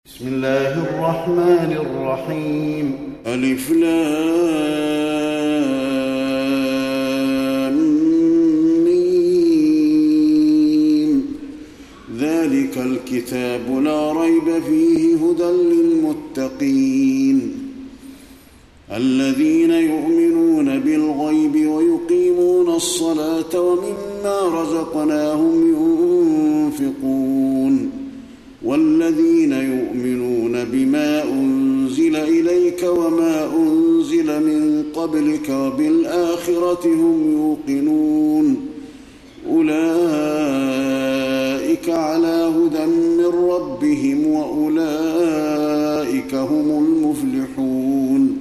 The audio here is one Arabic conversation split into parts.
بسم الله الرحمن الرحيم. ألف لام ميم. ذلك الكتاب لا ريب فيه هدى للمتقين الذين يؤمنون بالغيب ويقيمون الصلاة ومما رزقناهم ينفقون والذين يؤمنون بما أنزل إليك وما أنزل من قبلك وبالآخرة هم يوقنون أولئك على هدى من ربهم وأولئك هم المفلحون.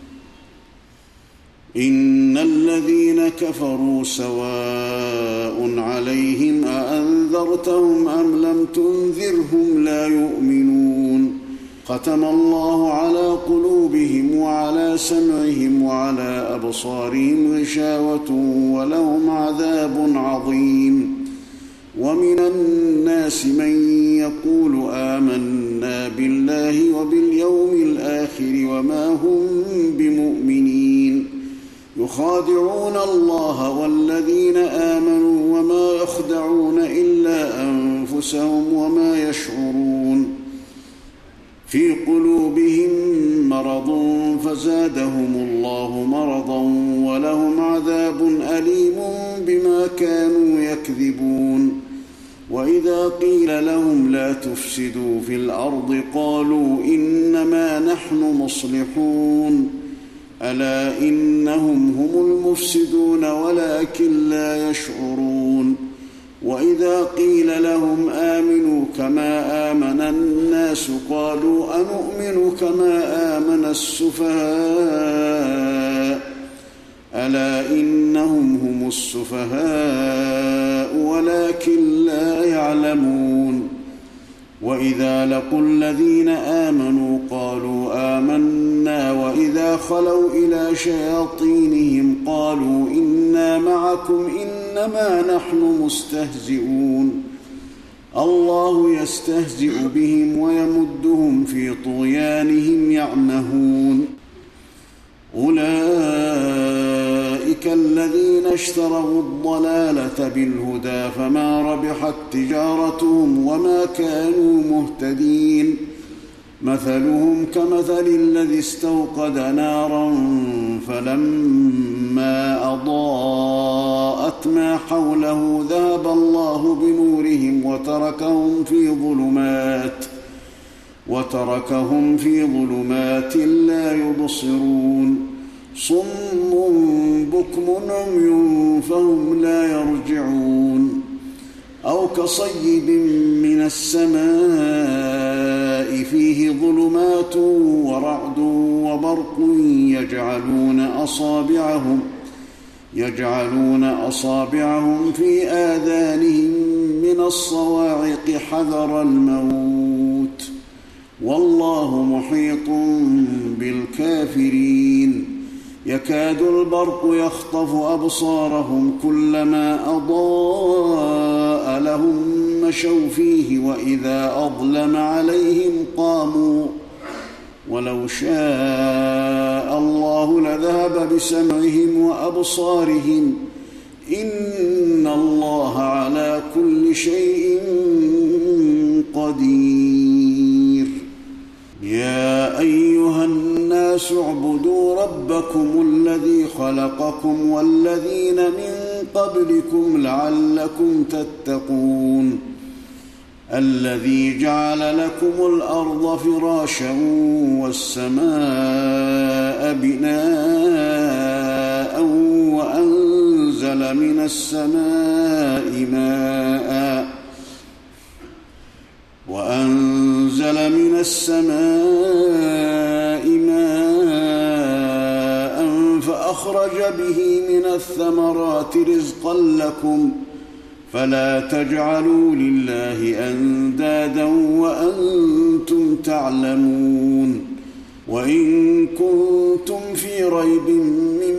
إن الذين كفروا سواء عليهم أأنذرتهم أم لم تنذرهم لا يؤمنون. ختم الله على قلوبهم وعلى سمعهم وعلى أبصارهم غشاوة ولهم عذاب عظيم. ومن الناس من يقول آمنا بالله وباليوم الآخر وما هم بمؤمنين يخادعون الله والذين آمنوا وما يخدعون إلا أنفسهم وما يشعرون. في قلوبهم مرض فزادهم الله مرضا ولهم عذاب أليم بما كانوا يكذبون. وإذا قيل لهم لا تفسدوا في الأرض قالوا إنما نحن مصلحون ألا إنهم هم المفسدون ولكن لا يشعرون. وإذا قيل لهم آمنوا كما آمن الناس قالوا أنؤمن كما آمن السفهاء ألا إنهم هم السفهاء ولكن لا يعلمون. وإذا لقوا الذين آمنوا قالوا آمنا وإذا خلوا إلى شياطينهم قالوا إنا معكم إنما نحن مستهزئون. الله يستهزئ بهم ويمدهم في طغيانهم يعمهون. أولئك الذين اشتروا الضلالة بالهدى فما ربحت تجارتهم وما كانوا مهتدين. مثلهم كمثل الذي استوقد نارا فلما أضاءت ما حوله ذهب الله بنورهم وتركهم في ظلمات لا يبصرون. صم بكم عمي فهم لا يرجعون. أو كصيب من السماء فيه ظلمات ورعد وبرق يجعلون أصابعهم في آذانهم من الصواعق حذر الموت والله محيط بالكافرين. يكاد البرق يخطف أبصارهم كلما أضاء لهم مشوا فيه وإذا أظلم عليهم قاموا ولو شاء الله لذهب بسمعهم وأبصارهم إن الله على كل شيء قدير. يا أيها الناس اعبدوا ربكم الذي خلقكم والذين من قبلكم لعلكم تتقون. الذي جعل لكم الأرض فراشا والسماء بناء وأنزل من السماء ماء فأخرج به من الثمرات رزقا لكم فلا تجعلوا لله أندادا وأنتم تعلمون. وإن كنتم في ريب مما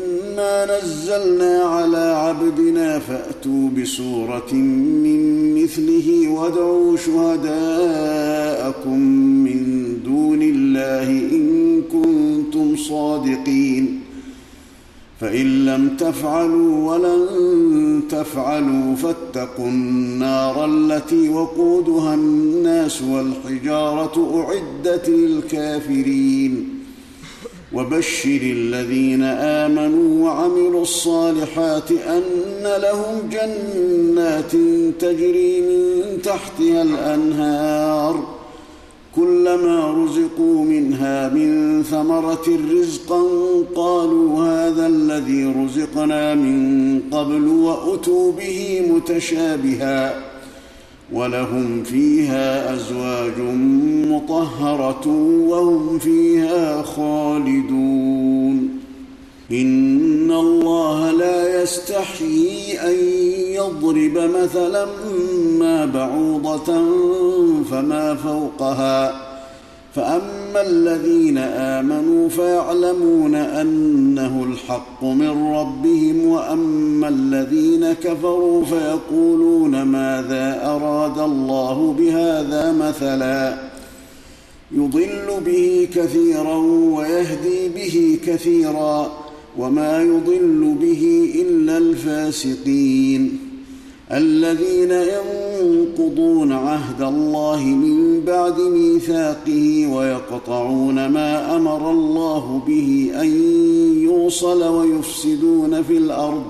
إنا نزلنا على عبدنا فأتوا بسورة من مثله وادعوا شهداءكم من دون الله إن كنتم صادقين فإن لم تفعلوا ولن تفعلوا فاتقوا النار التي وقودها الناس والحجارة أعدت للكافرين وبشر الذين آمنوا وعملوا الصالحات أن لهم جنات تجري من تحتها الأنهار كلما رزقوا منها من ثمرة رزقا قالوا هذا الذي رزقنا من قبل وأتوا به متشابها ولهم فيها أزواج مطهرة وهم فيها خالدون إن الله لا يستحيي أن يضرب مثلا ما بعوضة فما فوقها فأما الذين آمنوا فيعلمون أنه الحق من ربهم وأما الذين كفروا فيقولون ماذا أراد الله بهذا مثلا يضل به كثيرا ويهدي به كثيرا وما يضل به إلا الفاسقين الذين ينقضون عهد الله من بعد ميثاقه ويقطعون ما أمر الله به أن يوصل ويفسدون في الأرض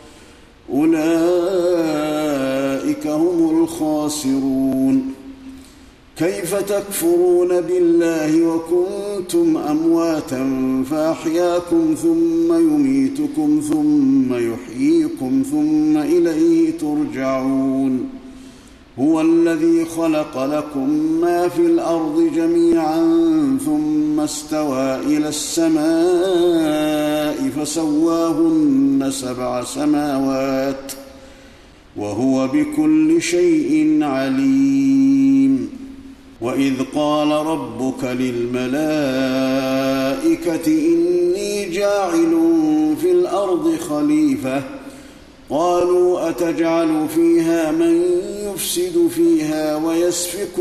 أولئك هم الخاسرون كيف تكفرون بالله وكنتم أمواتا فأحياكم ثم يميتكم ثم يحييكم ثم إليه ترجعون هو الذي خلق لكم ما في الأرض جميعا ثم استوى إلى السماء فسواهن 7 سماوات وهو بكل شيء عليم وإذ قال ربك للملائكة إني جاعل في الأرض خليفة قالوا أتجعل فيها من يفسد فيها ويسفك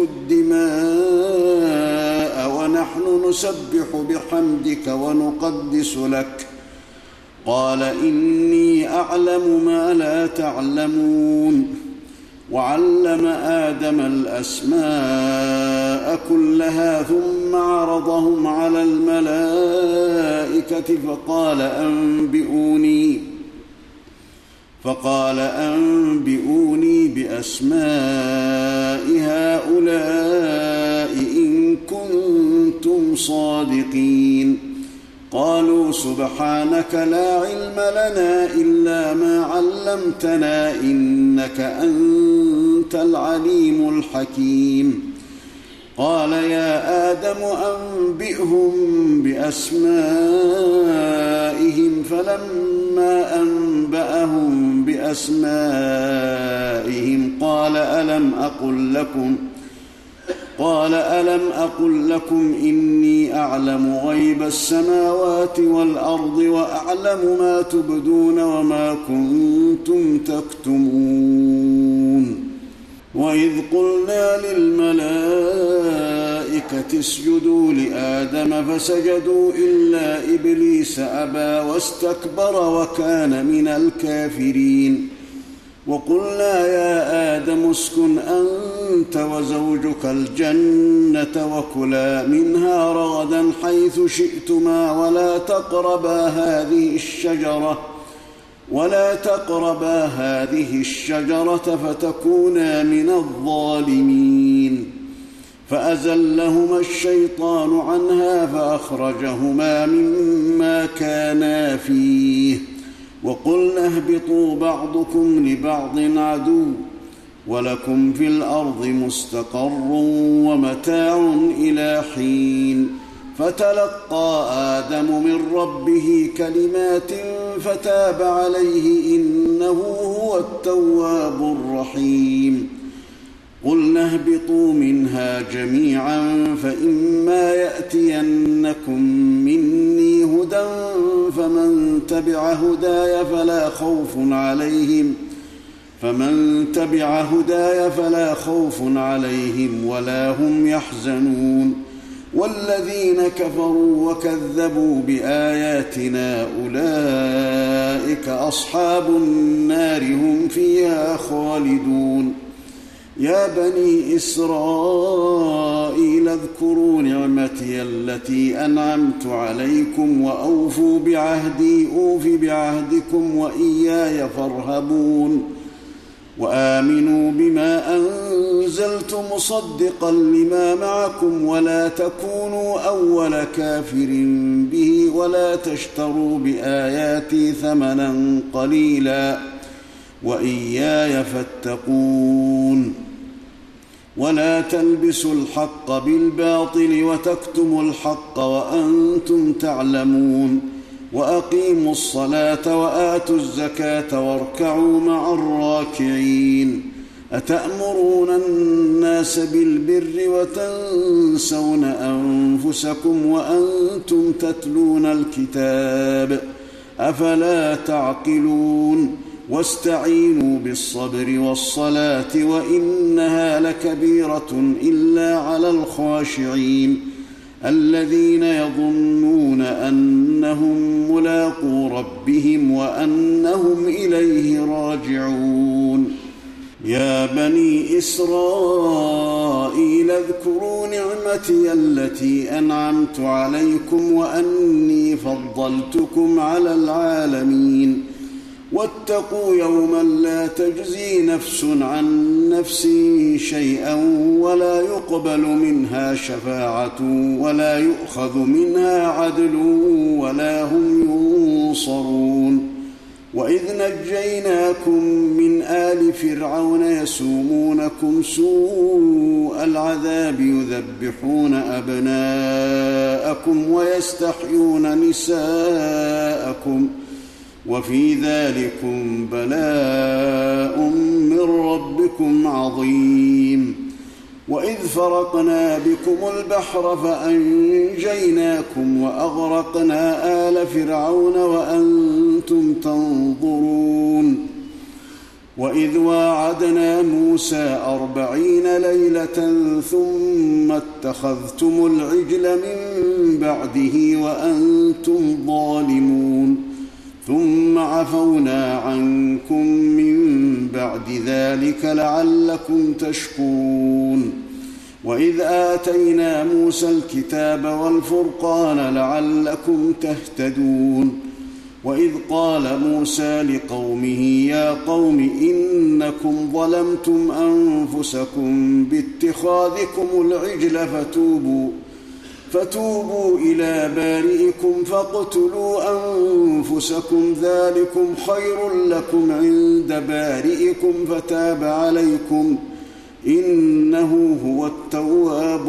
الدماء ونحن نسبح بحمدك ونقدس لك قال إني أعلم ما لا تعلمون وعلم آدم الأسماء كلها ثم عرضهم على الملائكة فقال أنبئوني بأسماء هؤلاء إن كنتم صادقين قالوا سبحانك لا علم لنا إلا ما علمتنا إنك أنت العليم الحكيم قال يا آدم أنبئهم بأسمائهم فلما أنبأهم بأسمائهم قال ألم أقل لكم إني أعلم غيب السماوات والأرض وأعلم ما تبدون وما كنتم تكتمون وإذ قلنا للملائكة اسجدوا لآدم فسجدوا إلا إبليس أبى واستكبر وكان من الكافرين وقلنا يا آدم اسكن أنت وزوجك الجنة وكلا منها رغدا حيث شئتما ولا تقربا هذه الشجرة فتكونا من الظالمين فأزلهما الشيطان عنها فأخرجهما مما كانا فيه وقلنا اهبطوا بعضكم لبعض عدو ولكم في الأرض مستقر ومتاع إلى حين فتلقى آدم من ربه كلمات فتاب عليه إنه هو التواب الرحيم قلنا اهبطوا منها جميعا فإما يأتينكم مني هدى فمن تبع هداي فلا خوف عليهم ولا هم يحزنون والذين كفروا وكذبوا بآياتنا أولئك أصحاب النار هم فيها خالدون يا بني إسرائيل اذكروا نعمتي التي أنعمت عليكم وأوفوا بعهدي أوف بعهدكم وإياي فارهبون وآمنوا بما أنزلت مصدقا لما معكم ولا تكونوا أول كافر به ولا تشتروا بآياتي ثمنا قليلا وإياي فاتقون ولا تلبسوا الحق بالباطل وتكتموا الحق وأنتم تعلمون وأقيموا الصلاة وآتوا الزكاة واركعوا مع الراكعين أتأمرون الناس بالبر وتنسون أنفسكم وأنتم تتلون الكتاب أفلا تعقلون واستعينوا بالصبر والصلاة وإنها لكبيرة إلا على الخاشعين الذين يظنون أنهم ملاقو ربهم وأنهم إليه راجعون يا بني إسرائيل اذكروا نعمتي التي أنعمت عليكم وأني فضلتكم على العالمين واتقوا يوما لا تجزي نفس عن نفس شيئا ولا يقبل منها شفاعة ولا يؤخذ منها عدل ولا هم ينصرون وإذ نجيناكم من آل فرعون يسومونكم سوء العذاب يذبحون أبناءكم ويستحيون نساءكم وفي ذلكم بلاء من ربكم عظيم وإذ فرقنا بكم البحر فأنجيناكم وأغرقنا آل فرعون وأنتم تنظرون وإذ واعدنا موسى 40 ليلة ثم اتخذتم العجل من بعده وأنتم ظالمون ثم عفونا عنكم من بعد ذلك لعلكم تشكرون وإذ آتينا موسى الكتاب والفرقان لعلكم تهتدون وإذ قال موسى لقومه يا قوم إنكم ظلمتم أنفسكم باتخاذكم العجل فتوبوا إلى بارئكم فاقتلوا أنفسكم ذلكم خير لكم عند بارئكم فتاب عليكم إنه هو التواب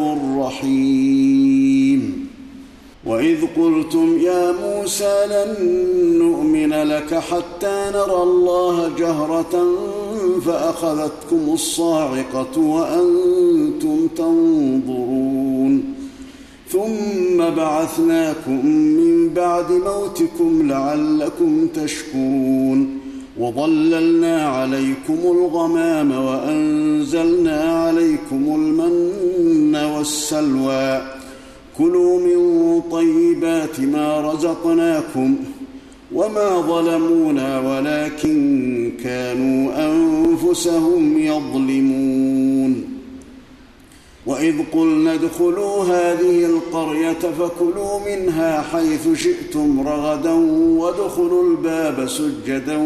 الرحيم وإذ قلتم يا موسى لن نؤمن لك حتى نرى الله جهرة فأخذتكم الصاعقة وأنتم تنظرون ثم بعثناكم من بعد موتكم لعلكم تشكرون وظللنا عليكم الغمام وأنزلنا عليكم المن والسلوى كلوا من طيبات ما رزقناكم وما ظلمونا ولكن كانوا أنفسهم يظلمون وإذ قلنا ادخلوا هذه القرية فكلوا منها حيث شئتم رغدا وادخلوا الباب سجدا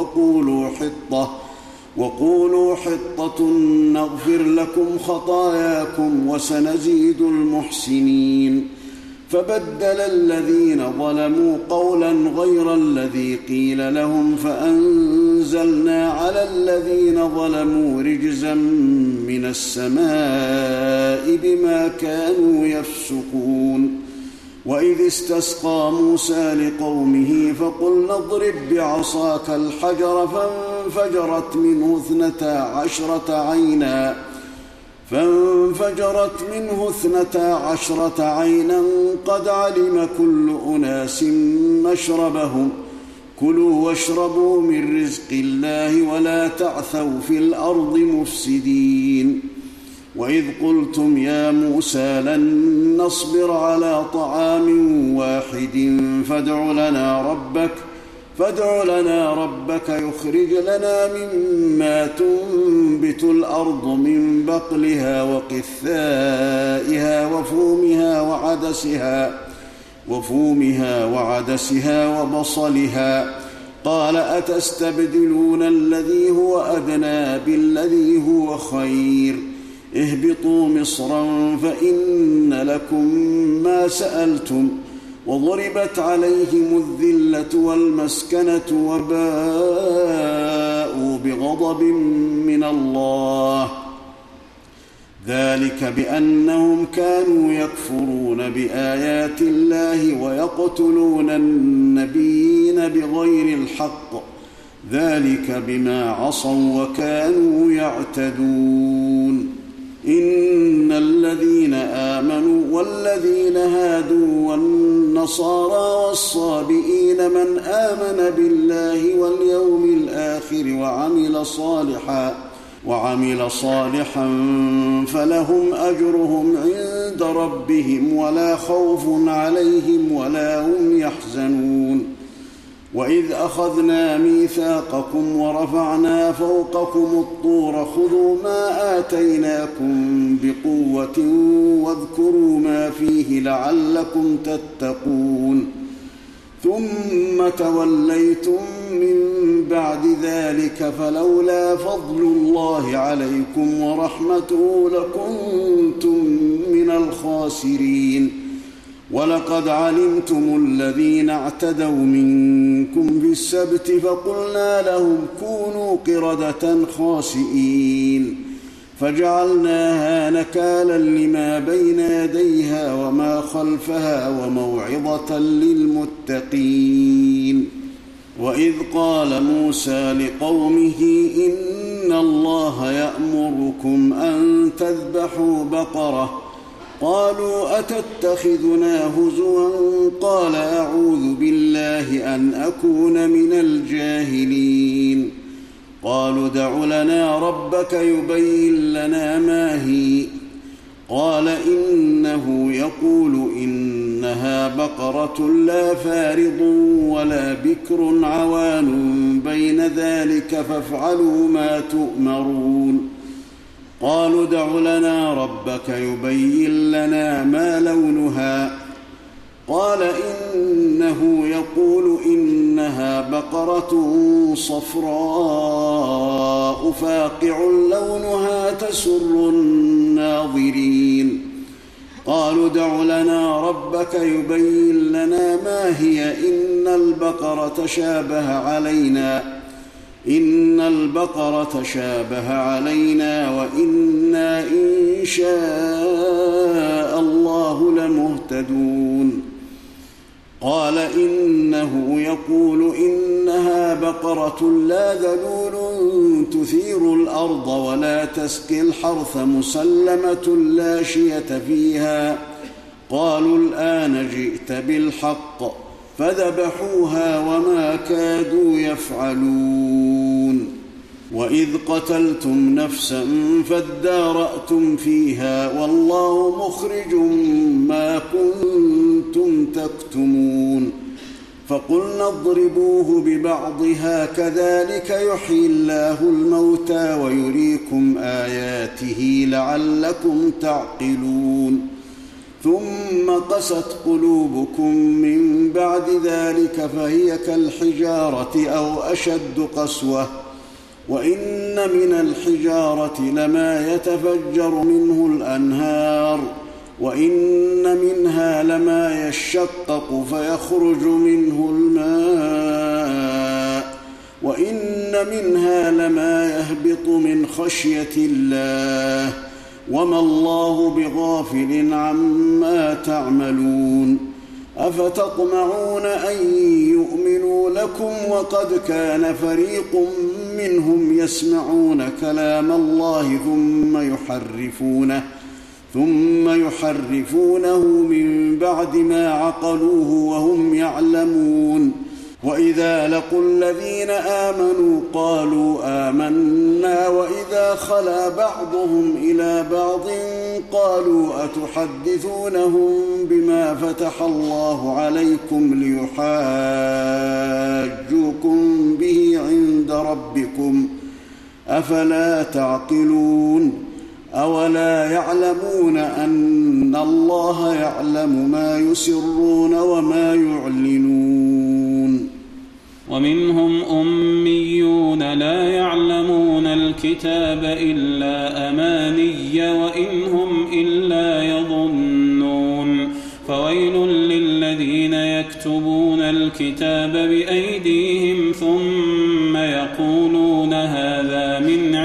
وقولوا حطة نغفر لكم خطاياكم وسنزيد المحسنين فبدل الذين ظلموا قولا غير الذي قيل لهم فأنزلنا على الذين ظلموا رجزا من السماء بما كانوا يفسقون وإذ استسقى موسى لقومه فقلنا اضرب بعصاك الحجر فانفجرت منه 12 عينا قد علم كل أناس مشربهم كلوا واشربوا من رزق الله ولا تعثوا في الأرض مفسدين. وإذ قلتم يا موسى لن نصبر على طعام واحد فادع لنا ربك يخرج لنا مما تنبت الأرض من بقلها وقثائها وفومها وعدسها وبصلها. قال أتستبدلون الذي هو أدنى بالذي هو خير. اهبطوا مصرا فإن لكم ما سألتم وضربت عليهم الذلة والمسكنة وباءوا بغضب من الله، ذلك بأنهم كانوا يكفرون بآيات الله ويقتلون النبيين بغير الحق، ذلك بما عصوا وكانوا يعتدون. إن الذين آمنوا والذين هادوا والنصارى والصابئين من آمن بالله واليوم الآخر وعمل صالحا فلهم أجرهم عند ربهم ولا خوف عليهم ولا هم يحزنون. وإذ أخذنا ميثاقكم ورفعنا فوقكم الطور خذوا ما آتيناكم بقوة واذكروا ما فيه لعلكم تتقون. ثم توليتم من بعد ذلك فلولا فضل الله عليكم ورحمته لكنتم من الخاسرين. ولقد علمتم الذين اعتدوا منكم في السبت فقلنا لهم كونوا قردة خاسئين فجعلناها نكالا لما بين يديها وما خلفها وموعظة للمتقين. وإذ قال موسى لقومه إن الله يأمركم أن تذبحوا بقرة قالوا أتتخذنا هزوا قال أعوذ بالله أن أكون من الجاهلين. قالوا ادع لنا ربك يبين لنا ما هي قال إنه يقول إنها بقرة لا فارض ولا بكر عوان بين ذلك فافعلوا ما تؤمرون. قالوا ادع لنا ربك يبين لنا ما لونها قال إنه يقول إنها بقرة صفراء فاقع لونها تسر الناظرين. قالوا ادع لنا ربك يبين لنا ما هي إن البقرة شابه علينا وإنا إن شاء الله لمهتدون. قال إنه يقول إنها بقرة لا ذلول تثير الأرض ولا تسقي الحرث مسلمة لا شية فيها. قالوا الآن جئت بالحق فذبحوها وما كادوا يفعلون. وإذ قتلتم نفسا فادارأتم فيها والله مخرج ما كنتم تكتمون. فقلنا اضربوه ببعضها كذلك يحيي الله الموتى ويريكم آياته لعلكم تعقلون. ثم قست قلوبكم من بعد ذلك فهي كالحجارة أو أشد قسوة وإن من الحجارة لما يتفجر منه الأنهار وإن منها لما يشقق فيخرج منه الماء وإن منها لما يهبط من خشية الله وما الله بغافل عما تعملون. أفتطمعون أن يؤمنوا لكم وقد كان فريق منهم يسمعون كلام الله ثم يحرفونه من بعد ما عقلوه وهم يعلمون. وإذا لقوا الذين آمنوا قالوا آمنا وإذا خلا بعضهم إلى بعض قالوا أتحدثونهم بما فتح الله عليكم ليحاجوكم به عند ربكم أفلا تعقلون أولا يعلمون أن الله يعلم ما يسرون وما يعلنون ومنهم أميون لا يعلمون الكتاب إلا أماني وإن هم إلا يظنون فويل للذين يكتبون الكتاب بأيديهم ثم يقولون هذا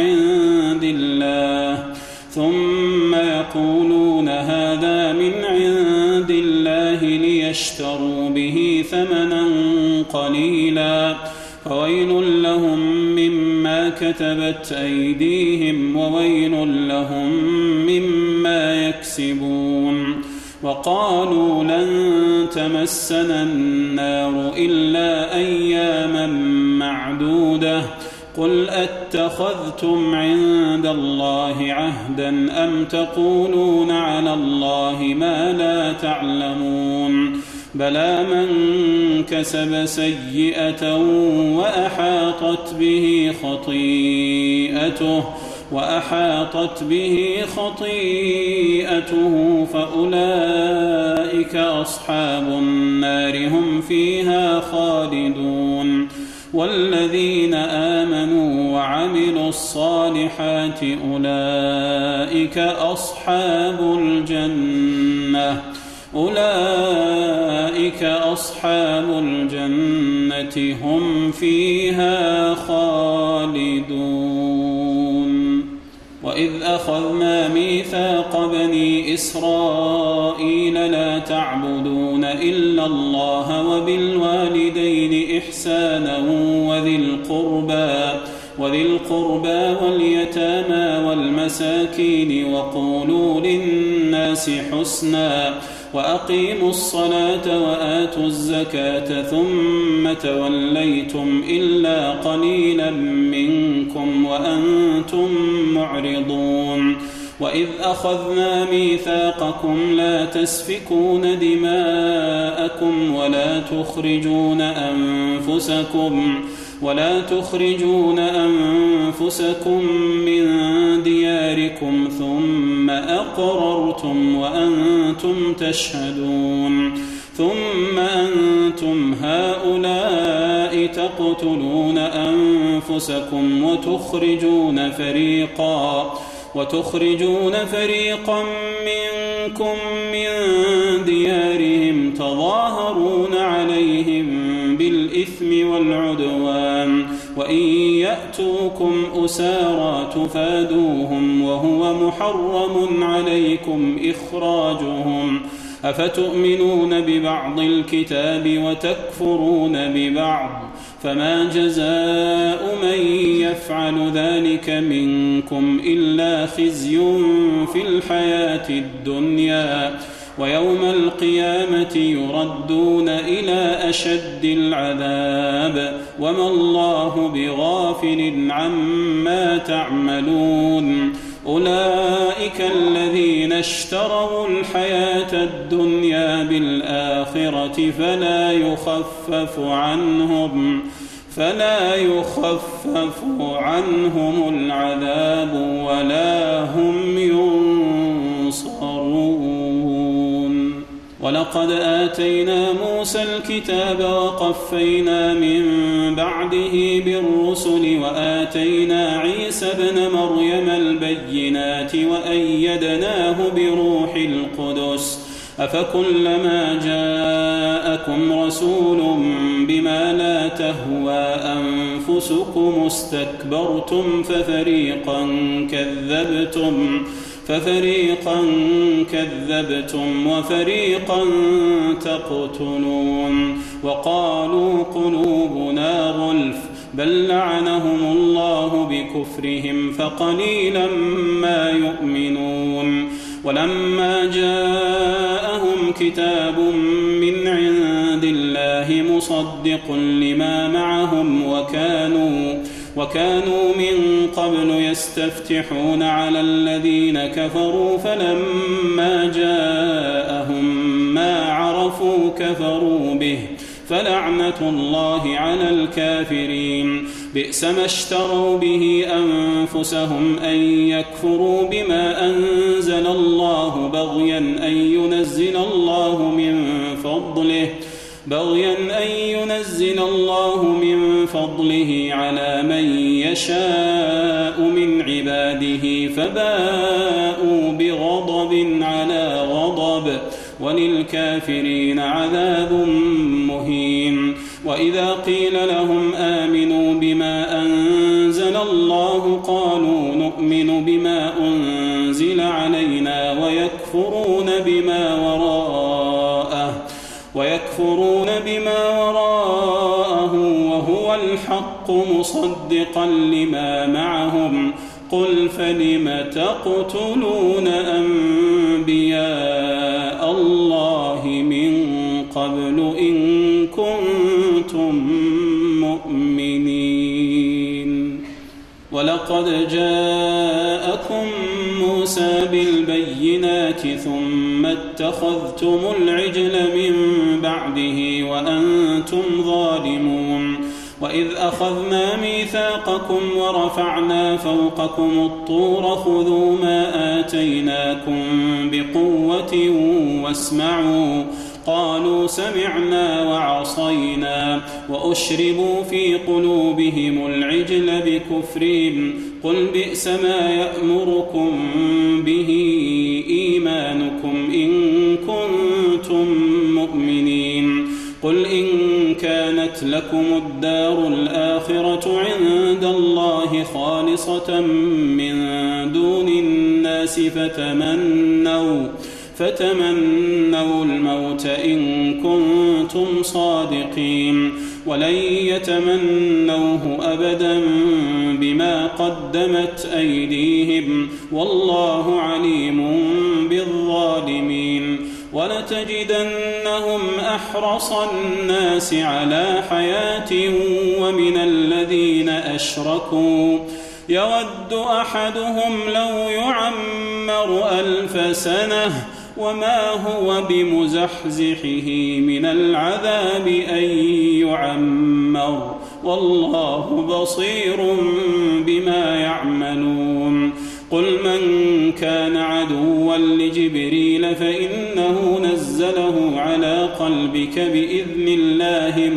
من عند الله ليشتروا به ثمنا قليلا فويل لهم مما كتبت أيديهم وويل لهم مما يكسبون وقالوا لن تمسنا النار إلا أياما معدودة قل أتخذتم عند الله عهدا أم تقولون على الله ما لا تعلمون بلى من كسب سيئة وأحاطت به خطيئته فأولئك أصحاب النار هم فيها خالدون والذين آمنوا وعملوا الصالحات أولئك أصحاب الجنة هم فيها خالدون وإذ أخذنا ميثاق بني إسرائيل لا تعبدون إلا الله وبالوالدين إحسانا وذي القربى واليتامى والمساكين وقولوا للناس حسنا وأقيموا الصلاة وآتوا الزكاة ثم توليتم إلا قليلا منكم وأنتم معرضون وإذ أخذنا ميثاقكم لا تسفكون دماءكم ولا تخرجون أنفسكم من دياركم ثم أقررتم وأنتم تشهدون ثم أنتم هؤلاء تقتلون أنفسكم وتخرجون فريقا منكم من ديارهم تظاهرون عليهم بالإثم والعدوان وإن يأتوكم أسارى تفادوهم وهو محرم عليكم إخراجهم أفتؤمنون ببعض الكتاب وتكفرون ببعض فما جزاء من يفعل ذلك منكم إلا خزي في الحياة الدنيا ويوم القيامة يردون إلى أشد العذاب وما الله بغافل عما تعملون أولئك الذين اشتروا الحياة الدنيا بالآخرة فلا يخفف عنهم العذاب ولا هم ينصرون ولقد آتينا موسى الكتاب وقفينا من بعده بالرسل وآتينا عيسى ابن مريم البينات وأيدناه بروح القدس أفكلما جاءكم رسول بما لا تهوى أنفسكم استكبرتم ففريقا كذبتم وفريقا تقتلون وقالوا قلوبنا غلف بل لعنهم الله بكفرهم فقليلا ما يؤمنون ولما جاءهم كتاب من عند الله مصدق لما معهم وكانوا من قبل يستفتحون على الذين كفروا فلما جاءهم ما عرفوا كفروا به فلعنة الله على الكافرين. بئس ما اشتروا به أنفسهم أن يكفروا بما أنزل الله بغيا أن ينزل الله من فضله على من يشاء من عباده فباءوا بغضب على غضب وللكافرين عذاب مهين. وإذا قيل لهم آمنوا بما أنزل الله قالوا نؤمن بما أنزل علينا ويكفرون بما وراءه وهو الحق مصدقا لما معهم قل فلم تقتلون أنبياء الله من قبل إن كنتم مؤمنين. ولقد جاءكم موسى بالبينات ثم اتخذتم العجل من بعده وأنتم ظالمون. وإذ أخذنا ميثاقكم ورفعنا فوقكم الطور خذوا ما آتيناكم بقوة واسمعوا قالوا سمعنا وعصينا وأشربوا في قلوبهم العجل بكفرهم قل بئس ما يأمركم به إيمانكم إن كنتم مؤمنين. قل إن كانت لكم الدار الآخرة عند الله خالصة من دون الناس فتمنوا الموت إن كنتم صادقين ولن يتمنوه أبدا بما قدمت أيديهم والله عليم بالظالمين. ولتجدنهم أحرص الناس على حياة ومن الذين أشركوا يود أحدهم لو يعمر 1000 سنة وما هو بمزحزحه من العذاب أن يعمر والله بصير بما يعملون. قل من كان عدوا لجبريل فإنه نزله على قلبك بإذن الله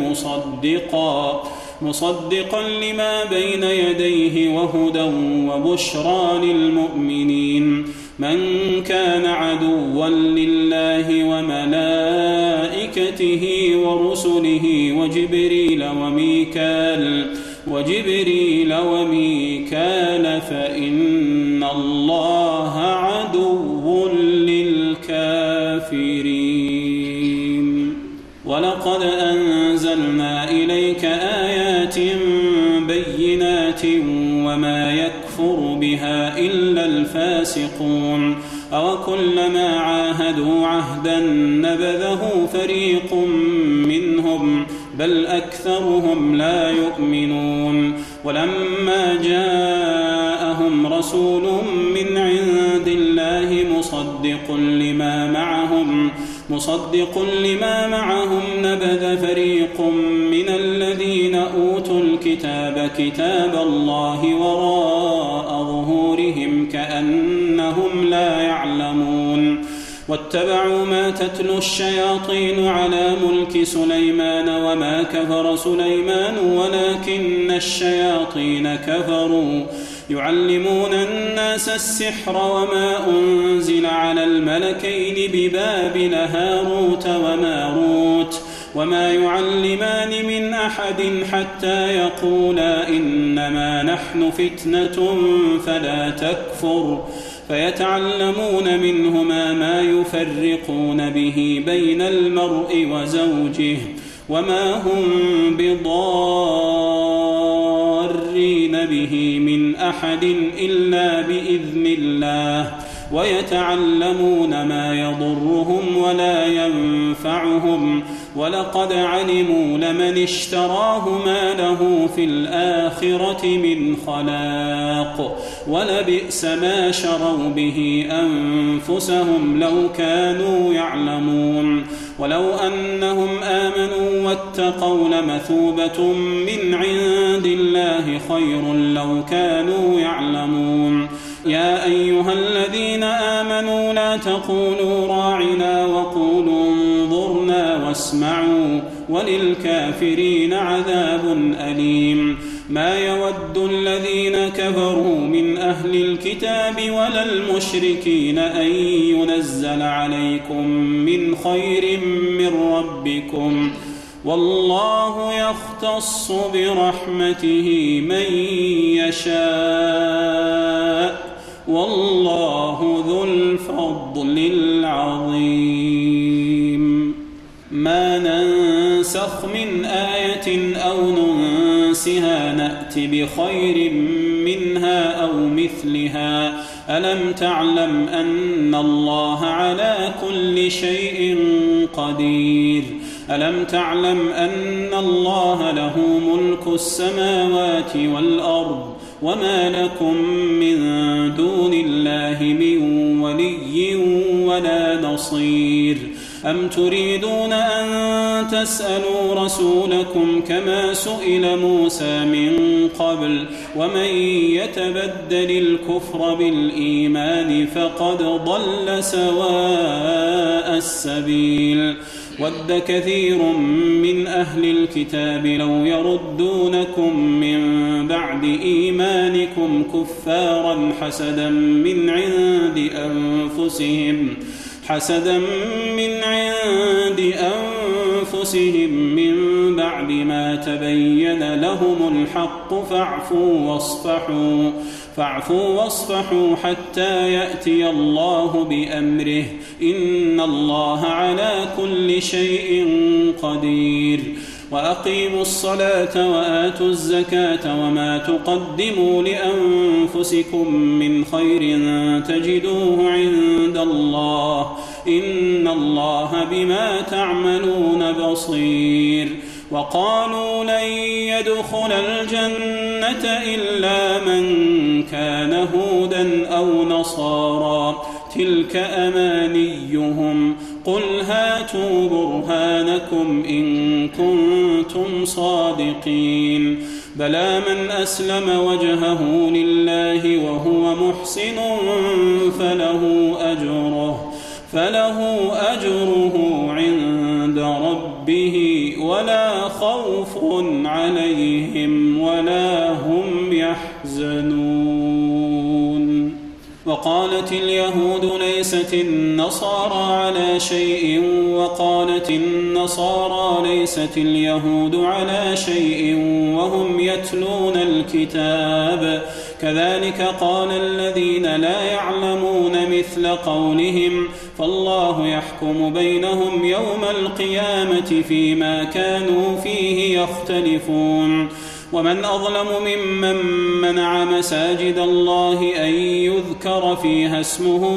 مصدقا لما بين يديه وهدى وبشرى للمؤمنين. من كان عدوا لله وملائكته ورسله وجبريل وميكال فإن الله عدو للكافرين. ولقد أنزلنا إليك آيات بينات وما يكفر بها إلا الفاسقون. أوكلما عاهدوا عهدا نبذه فريق منهم بل أكثرهم لا يؤمنون. ولما جاءهم رسول من عند الله مصدق لما معهم نبذ فريق من الذين أوتوا الكتاب كتاب الله وراء ظهورهم كأنهم لا يعلمون. واتبعوا ما تتلو الشياطين على ملك سليمان وما كفر سليمان ولكن الشياطين كفروا يعلمون الناس السحر وما أنزل على الملكين ببابل هاروت وماروت وما يعلمان من أحد حتى يقولا إنما نحن فتنة فلا تكفر فيتعلمون منهما ما يفرقون به بين المرء وزوجه وما هم بضارين به من أحد إلا بإذن الله ويتعلمون ما يضرهم ولا ينفعهم ولقد علموا لمن اشتراه ما له في الآخرة من خلاق ولبئس ما شروا به أنفسهم لو كانوا يعلمون ولو أنهم آمنوا واتقوا لمثوبة من عند الله خير لو كانوا يعلمون يا أيها الذين آمنوا لا تقولوا راعنا وقولوا انظرنا واسمعوا وللكافرين عذاب أليم ما يود الذين كفروا من أهل الكتاب ولا المشركين أن ينزل عليكم من خير من ربكم والله يختص برحمته من يشاء والله ذو الفضل العظيم ما ننسخ من آية أو ننسها نأت بخير منها أو مثلها ألم تعلم أن الله على كل شيء قدير ألم تعلم أن الله له ملك السماوات والأرض وما لكم من دون الله من ولي ولا نصير أم تريدون أن تسألوا رسولكم كما سئل موسى من قبل ومن يتبدل الكفر بالإيمان فقد ضل سواء السبيل ود كثير من أهل الكتاب لو يردونكم من بعد إيمانكم كفارا حسدا من عند أنفسهم من بعد ما تبين لهم الحق فاعفوا واصفحوا حتى يأتي الله بأمره إن الله على كل شيء قدير وأقيموا الصلاة وآتوا الزكاة وما تقدموا لأنفسكم من خير تجدوه عند الله إن الله بما تعملون بصير وقالوا لن يدخل الجنة إلا من كان هودا أو نصارى تلك أمانيهم قل هاتوا برهانكم إن كنتم صادقين بلى من أسلم وجهه لله وهو محسن فله أجره عند ربه ولا خوف عليهم ولا هم يحزنون وقالت اليهود ليست النصارى على شيء وقالت النصارى ليست اليهود على شيء وهم يتلون الكتاب كذلك قال الذين لا يعلمون مثل قولهم فالله يحكم بينهم يوم القيامة فيما كانوا فيه يختلفون ومن أظلم ممن منع مساجد الله أن يذكر فيها اسمه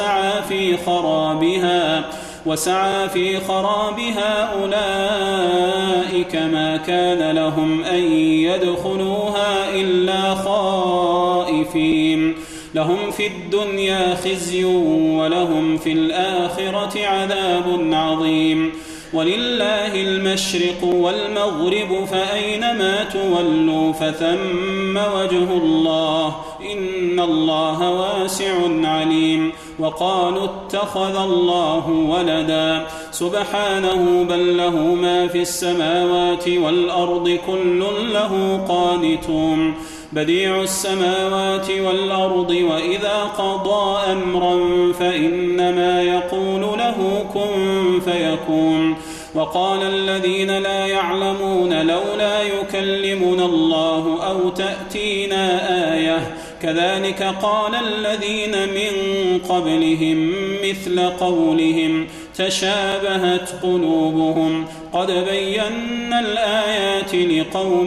وسعى في خرابها أولئك ما كان لهم أن يدخلوها إلا خائفين لهم في الدنيا خزي ولهم في الآخرة عذاب عظيم ولله المشرق والمغرب فأينما تولوا فثم وجه الله إن الله واسع عليم وقالوا اتخذ الله ولدا سبحانه بل له ما في السماوات والأرض كل له قانتون بديع السماوات والأرض وإذا قضى أمرا فإنما يقول له كن فيكون وقال الذين لا يعلمون لولا يكلمنا الله أو تأتينا آية كذلك قال الذين من قبلهم مثل قولهم تشابهت قلوبهم قد بينا الآيات لقوم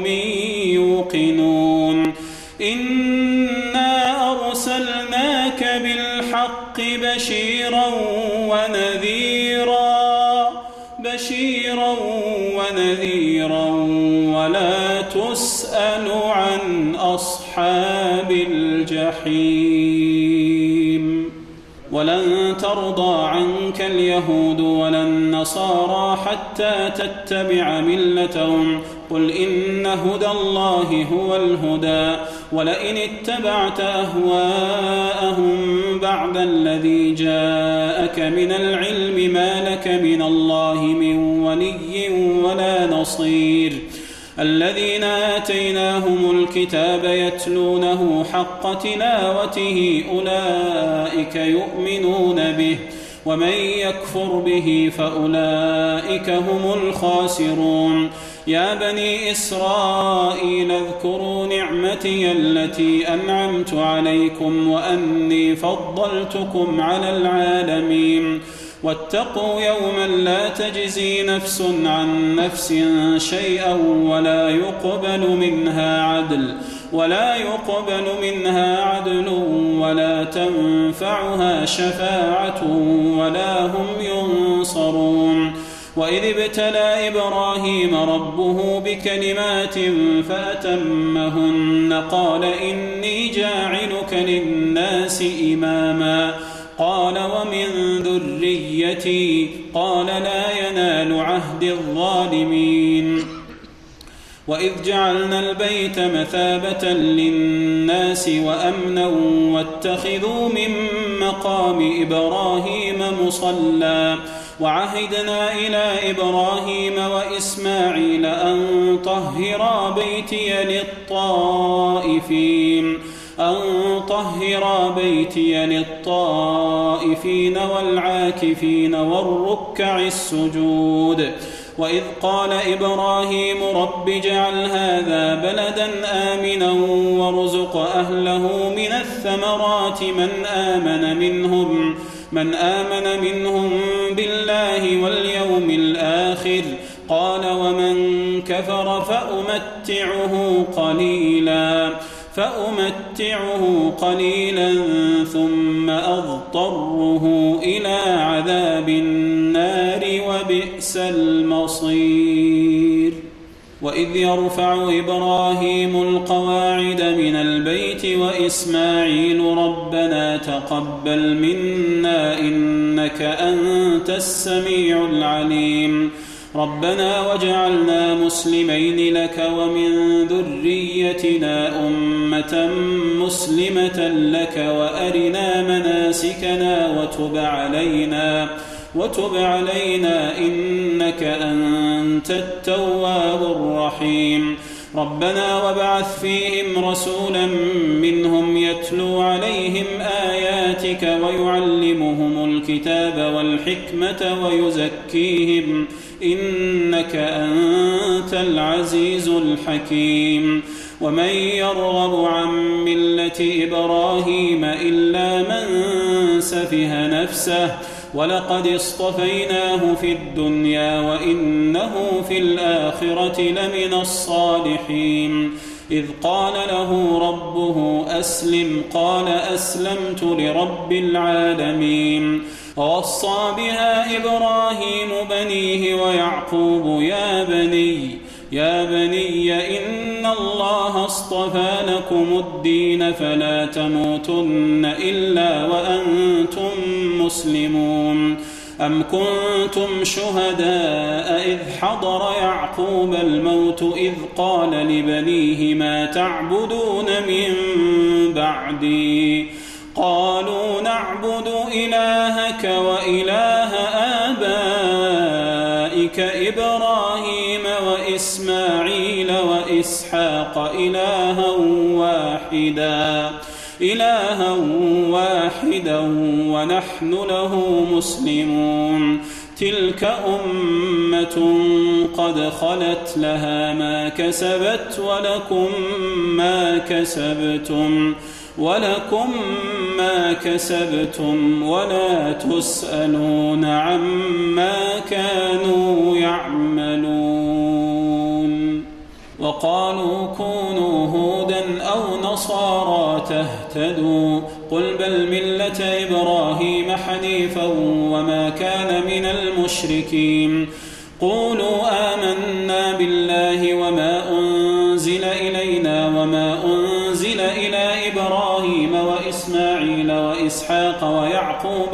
يوقنون إنا أرسلناك بالحق بشيرا ونذيرا ولا تسأل عن أصحاب الجحيم. ولن ترضى عنك اليهود ولا النصارى حتى تتبع ملتهم قل إن هدى الله هو الهدى ولئن اتبعت أهواءهم بعد الذي جاءك من العلم ما لك من الله من ولي ولا نصير. الذين آتيناهم الكتاب يتلونه حق تلاوته أولئك يؤمنون به ومن يكفر به فأولئك هم الخاسرون. يا بني إسرائيل اذكروا نعمتي التي أنعمت عليكم وأني فضلتكم على العالمين. واتقوا يوما لا تجزي نفس عن نفس شيئا ولا يقبل منها عدل ولا تنفعها شفاعة ولا هم ينصرون. وإذ ابتلى إبراهيم ربه بكلمات فأتمهن قال إني جاعلك للناس إماما قال ومن ذريتي قال لا ينال عهد الظالمين. وإذ جعلنا البيت مثابة للناس وأمنا واتخذوا من مقام إبراهيم مصلى وعهدنا إلى إبراهيم وإسماعيل أن طهرا بيتي للطائفين والعاكفين والركع السجود. وإذ قال إبراهيم رب اجعل هذا بلدا آمنا وارزق أهله من الثمرات من آمن منهم بالله واليوم الآخر قال ومن كفر فأمتعه قليلا ثم أضطره إلى عذاب النار وبئس المصير. وإذ يرفع إبراهيم القواعد من البيت وإسماعيل ربنا تقبل منا إنك أنت السميع العليم. ربنا واجعلنا مسلمين لك ومن ذريتنا أمة مسلمة لك وأرنا مناسكنا وتب علينا إنك أنت التواب الرحيم. ربنا وابعث فيهم رسولا منهم يتلو عليهم آياتك ويعلمهم الكتاب والحكمة ويزكيهم إنك أنت العزيز الحكيم. ومن يرغب عن ملة إبراهيم إلا من سفه نفسه ولقد اصطفيناه في الدنيا وإنه في الآخرة لمن الصالحين. إذ قال له ربه أسلم قال أسلمت لرب العالمين. ووصى بها إبراهيم بنيه ويعقوب يا بني إن الله اصطفى لكم الدين فلا تموتن إلا وأنتم مسلمون. أم كنتم شهداء إذ حضر يعقوب الموت إذ قال لبنيه ما تعبدون من بعدي قالوا نعبد إلهك وإله آبائك إبراهيم وإسماعيل وإسحاق إلها واحدا ونحن له مسلمون. تلك أمة قد خلت لها ما كسبت ولكم ما كسبتم ولا تسألون عما كانوا يعملون. وقالوا كونوا هودا أو نصارى تهتدوا قل بل ملة إبراهيم حنيفا وما كان من المشركين قولوا آمنا بالله وما أنزل إلينا وما أنزل إلى إبراهيم وإسماعيل وإسحاق ويعقوب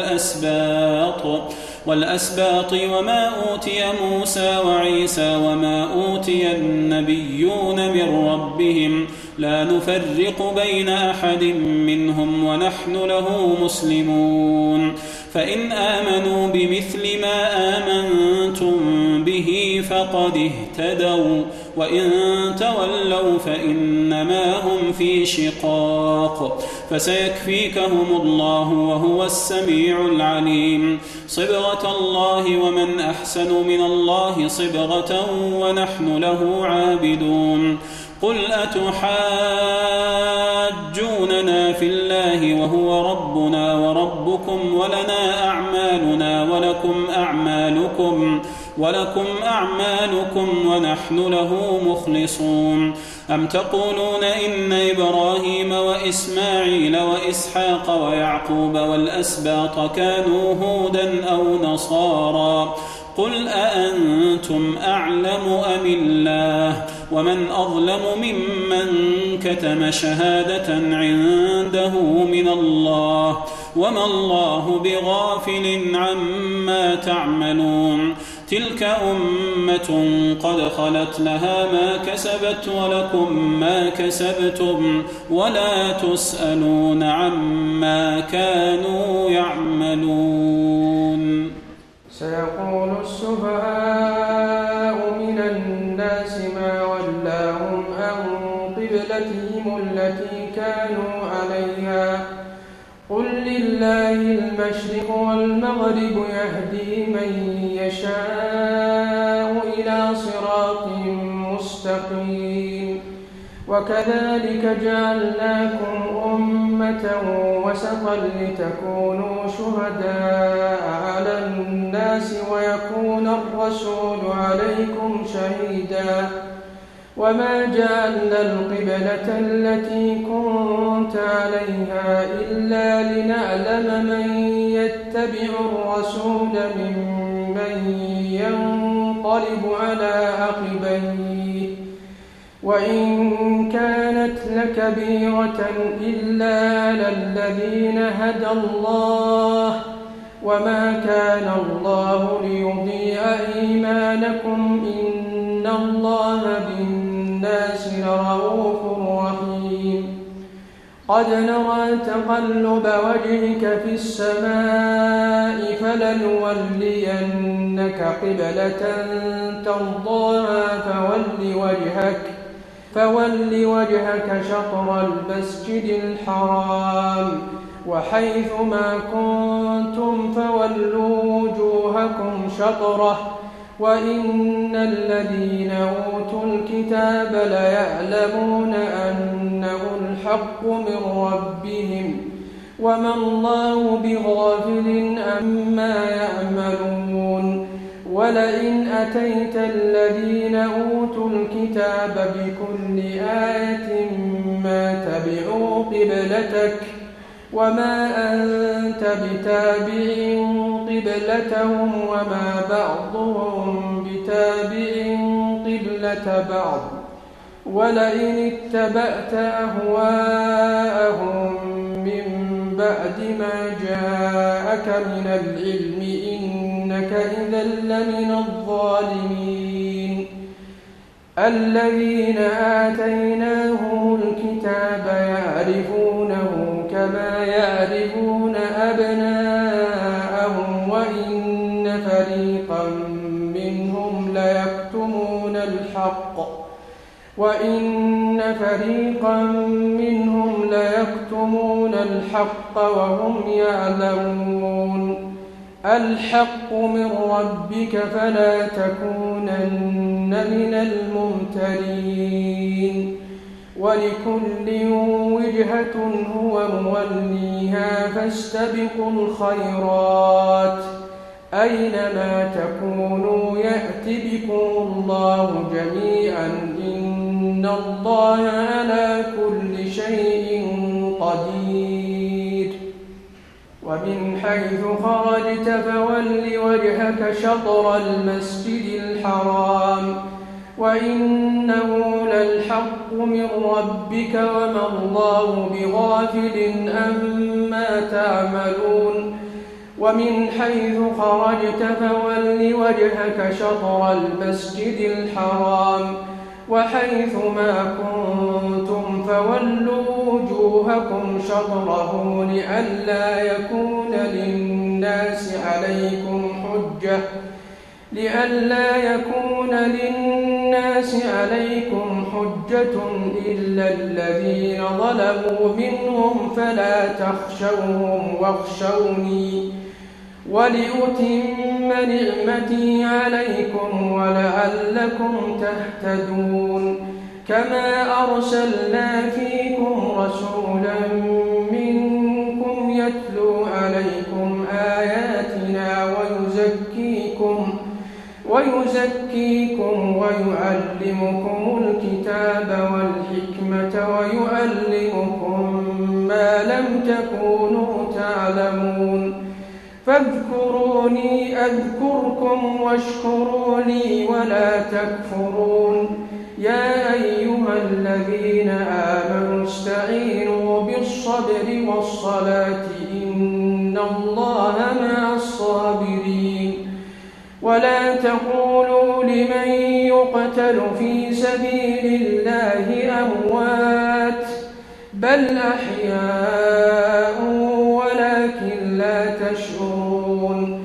والأسباط وما أوتي موسى وعيسى وما أوتي النبيون من ربهم لا نفرق بين أحد منهم ونحن له مسلمون فإن آمنوا بمثل ما آمنتم به فقد اهتدوا وإن تولوا فإنما هم في شقاق فسيكفيكهم الله وهو السميع العليم صبغة الله ومن أحسن من الله صبغة ونحن له عابدون قل أتحاجوننا في الله وهو ربنا وربكم ولنا أعمالنا ولكم أعمالكم ونحن له مخلصون أم تقولون إن إبراهيم وإسماعيل وإسحاق ويعقوب والأسباط كانوا هودا أو نصارى قل أأنتم أعلم أم الله ومن أظلم ممن كتم شهادة عنده من الله وما الله بغافل عما تعملون تلك أمة قد خلت لها ما كسبت ولكم ما كسبتم ولا تسألون عما كانوا يعملون سيقول السفهاء من الناس ما ولاهم عن قبلتهم التي كانوا عليها قل لله المشرق والمغرب يهدي من يشاء إلى صراط مستقيم وكذلك جعلناكم أمة وسطا لتكونوا شهداء على الناس ويكون الرسول عليكم شهيدا وما جعلنا القبلة التي كنت عليها إلا لنعلم من يتبع الرسول ممن ينقلب على عقبيه وإن كانت لكبيرة إلا على الذين هدى الله وما كان الله ليضيع إيمانكم إن الله بالناس لرءوف رحيم قد نرى تقلب وجهك في السماء فلنولينك قبلة ترضاها فول وجهك شطر المسجد الحرام وحيث ما كنتم فولوا وجوهكم شطره وإن الذين أوتوا الكتاب ليعلمون أنه الحق من ربهم وما الله بغافل عما يعملون ولئن أتيت الذين أوتوا الكتاب بكل آية ما تبعوا قبلتك وما أنت بتابع قبلتهم وما بعضهم بتابع قبلة بعض ولئن اتبعت أهواءهم من بعد ما جاءك من العلم إنك إذا لمن الظالمين الذين آتيناهم الكتاب يعرفونه كما يعرفون أبناءهم وإن فريقا منهم ليكتمون الحق وهم يعلمون الحق من ربك فلا تكونن من الممترين ولكل وجهة هو موليها فاستبقوا الخيرات أينما تكونوا يأت بكم الله جميعا إن الله على كل شيء حيث خرجت فول وجهك شطر المسجد الحرام وإنه للحق من ربك وما الله بغافل عما تعملون ومن حيث خرجت فول وجهك شطر المسجد الحرام وحيث ما كنتم فولوا وجوهكم شطره لئلا يكون للناس عليكم حجة إلا الذين ظلموا منهم فلا تخشوهم واخشوني ولأتم نعمتي عليكم ولعلكم تهتدون كما أرسلنا فيكم رسولا منكم يتلو عليكم آياتنا ويزكيكم ويعلمكم الكتاب والحكمة ويعلمكم ما لم تكونوا تعلمون فاذكروني أذكركم واشكروا لي ولا تكفرون يا أيها الذين آمنوا استعينوا بالصبر والصلاة إن الله مع الصابرين ولا تقولوا لمن يقتل في سبيل الله أموات بل أحياء ولكن لا تشعرون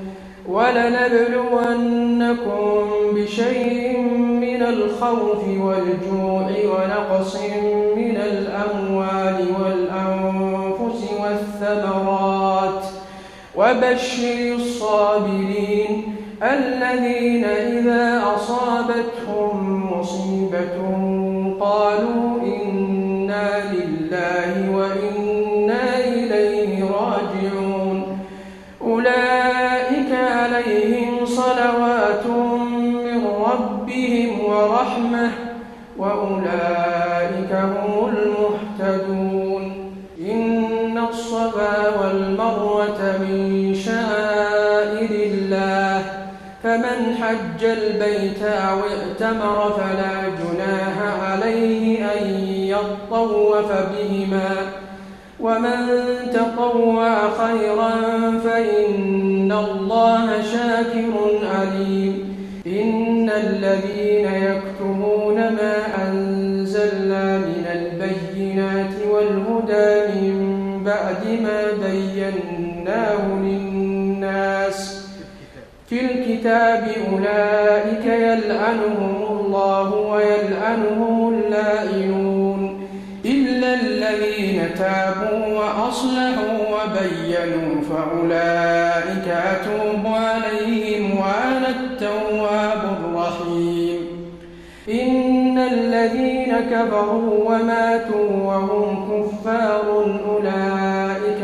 ولنبلونكم بشيء من الخوف والجوع ونقص من الأموال والأنفس والثمرات وبشر الصابرين الذين إذا أصابتهم مصيبة قالوا إنا لله وإنا إليه راجعون أولئك عليهم صلوات من ربهم ورحمة وأولئك هم المهتدون إن الصفا والمروة من شعائر الله فمن حج البيت أو اعتمر فلا جناح عليه أن يطوف بهما ومن تطوع خيرا فإن الله شاكر عليم إن الذين يكتمون ما أنزلنا من البينات والهدى من بعد ما بيناه للناس في الكتاب أولئك يلعنهم الله ويلعنهم اللائنون إلا الذين تابوا وأصلحوا وبينوا فأولئك أتوب عليهم وأنا التواب الرحيم إن الذين كفروا وماتوا وهم كفار أولئك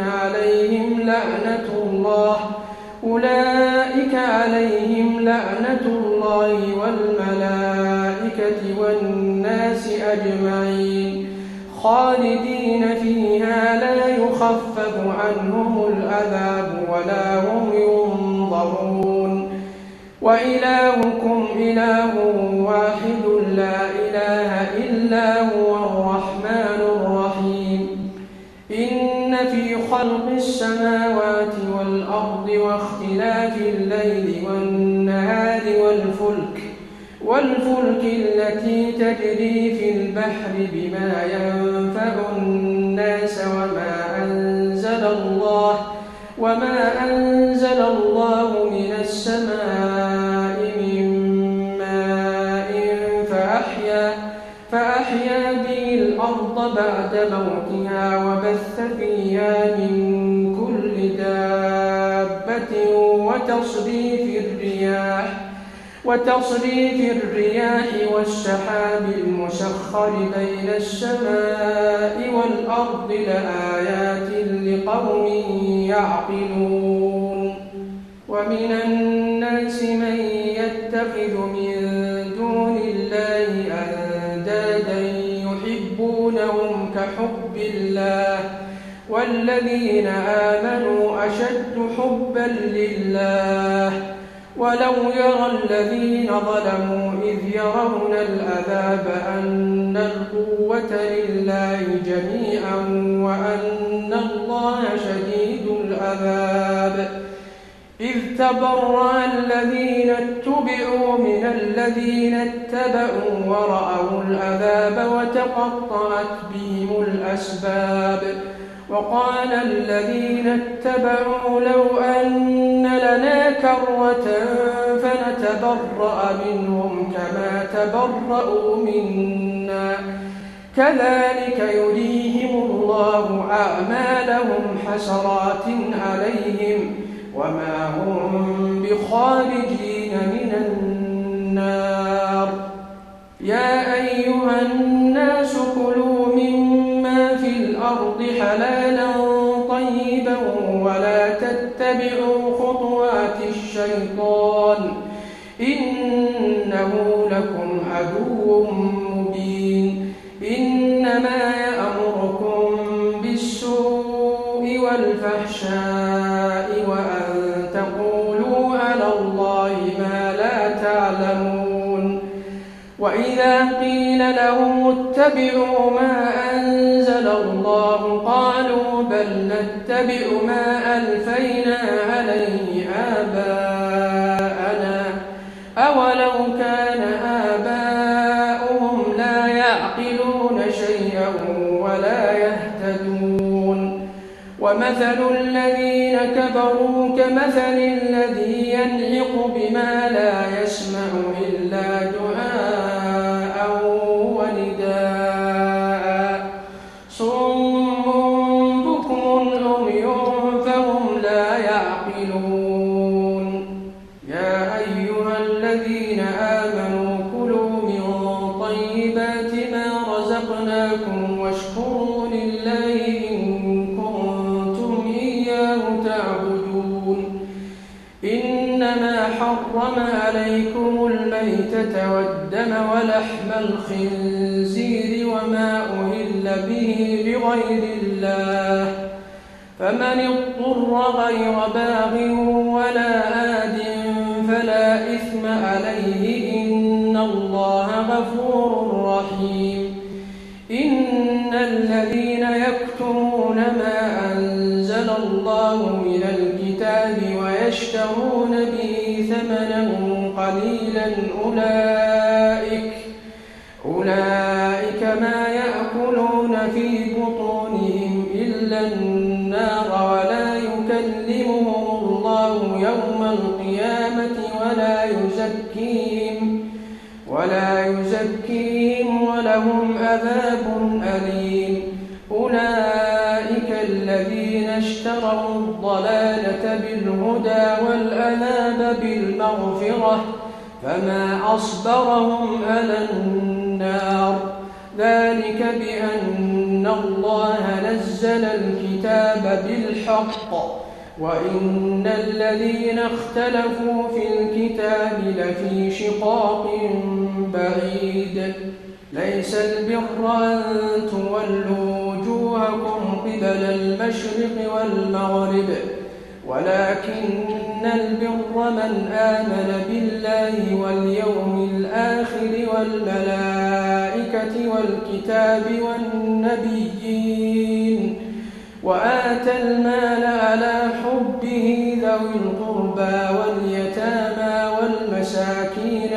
عليهم لعنة الله والملائكة والناس أجمعين خالدين فيها لا يخفف عنهم العذاب ولا هم ينظرون وإلهكم إله واحد لا إله إلا هو الرحمن الرحيم إن في خلق السماوات والأرض واختلاف الليل والنهار والفلك التي تجري في البحر بما ينفع الناس وما أنزل الله من السماء من ماء فأحيا به الأرض بعد موتها وبث فيها من كل دابة وتصريف الرياح والسحاب المسخر بين السماء والأرض لآيات لقوم يعقلون ومن الناس من يتخذ من دون الله أندادا يحبونهم كحب الله الذين آمنوا أشد حبا لله ولو يرى الذين ظلموا إذ يرون العذاب أن القوة لله جميعا وأن الله شديد العذاب إذ تبرأ الذين اتبعوا من الذين اتبعوا ورأوا العذاب وتقطعت بهم الأسباب وقال الذين اتبعوا لو أن لنا كرة فنتبرأ منهم كما تبرأوا منا كذلك يريهم الله أعمالهم حسرات عليهم وما هم بخارجين من النار يا أيها الناس كلوا مما في الأرض حلالا طيبا ولا تتبعوا خطوات الشيطان إنه لكم عدو مبين إنما يأمركم بالسوء والفحشاء وأن تقولوا على الله ما لا تعلمون وإذا قيل لهم اتبعوا ما أنزل الله قالوا بل نتبع ما ألفينا عليه آباءنا أولو كان آباؤهم لا يعقلون شيئا ولا يهتدون ومثل الذين كفروا كمثل الذي ينعق بما لا يسمع إلا دعاء ونداء صم بكم عمي فهم لا يعقلون يا أيها الذين آمنوا كلوا من طيبات ما رزقناكم واشكروا لله إن كنتم إياه تعبدون إنما حرم عليكم الميتة والدم ولحم الخنزير وما أهل به لغير الله فمن اضطر غير باغ ولا آد فلا إثم عليه إن الله غفور رحيم إن الذين يكتمون ما أنزل الله من الكتاب ويشترون به ثمنا قليلا أولئك ما يأكلون في بطونهم إلا النار ولا يكلمهم الله يوم القيامة ولا يزكيهم ولهم عذاب أليم أولئك الذين اشتروا الضلالة بالهدى والعذاب بالمغفرة فما أصبرهم على النار ذلك بأن الله نزل الكتاب بالحق وإن الذين اختلفوا في الكتاب لفي شقاق بعيد ليس البر أن تولوا وجوهكم قبل المشرق والمغرب ولكن البر من آمن بالله واليوم الآخر والملائكة والكتاب والنبيين وآتى المال على حبه ذوي القربى واليتامى والمساكين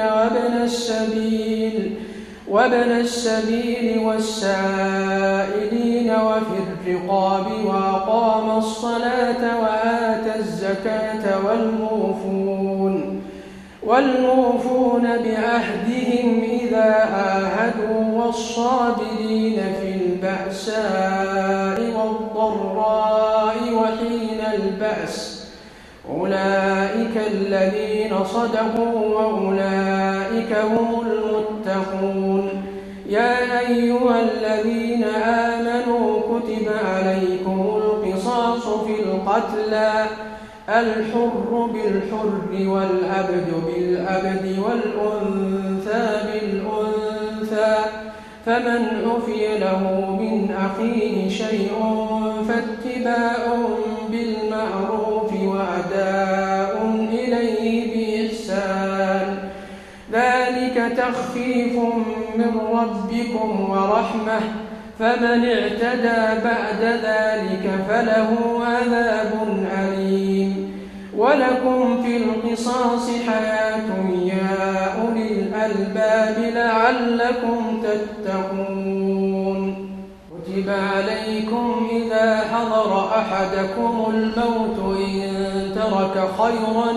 وابن السبيل والسائلين وفي الرقاب وأقام الصلاة وآتى الزكاة والموفون بعهدهم إذا عاهدوا والصابرين في البأساء والضراء وحين البأس أولئك الذين صدقوا وأولئك هم المتقون يا أيها الذين آمنوا كتب عليكم القصاص في القتلى الحر بالحر والعبد بالعبد والأنثى بالأنثى فمن عفي له من أخيه شيء فاتباع بالمعروف وأداء إليه بإحسان ذلك تخفيف من ربكم ورحمة فمن اعتدى بعد ذلك فله عذاب أليم ولكم في القصاص حياة يا أولي الألباب لعلكم تتقون كتب عليكم إذا حضر أحدكم الموت إن ترك خيرا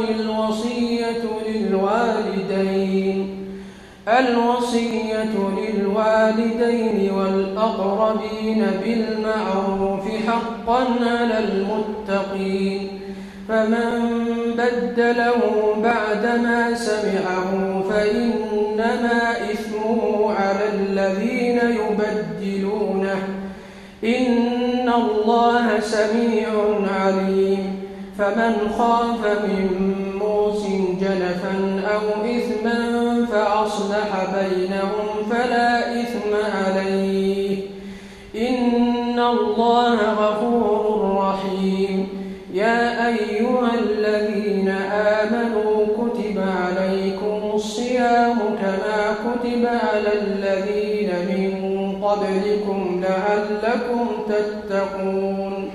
الوصية للوالدين والأقربين بالمعروف حقا على المتقين فمن بدله بعدما سمعه فإنما إثمه على الذين يبدلونه إن الله سميع عليم فمن خاف من موص جنفا أو إثما فأصلح بينهم فلا إثم عليه إن الله غفور رحيم يا أيها الذين آمنوا كتب عليكم الصيام كما كتب على الذين من قبلكم لعلكم تتقون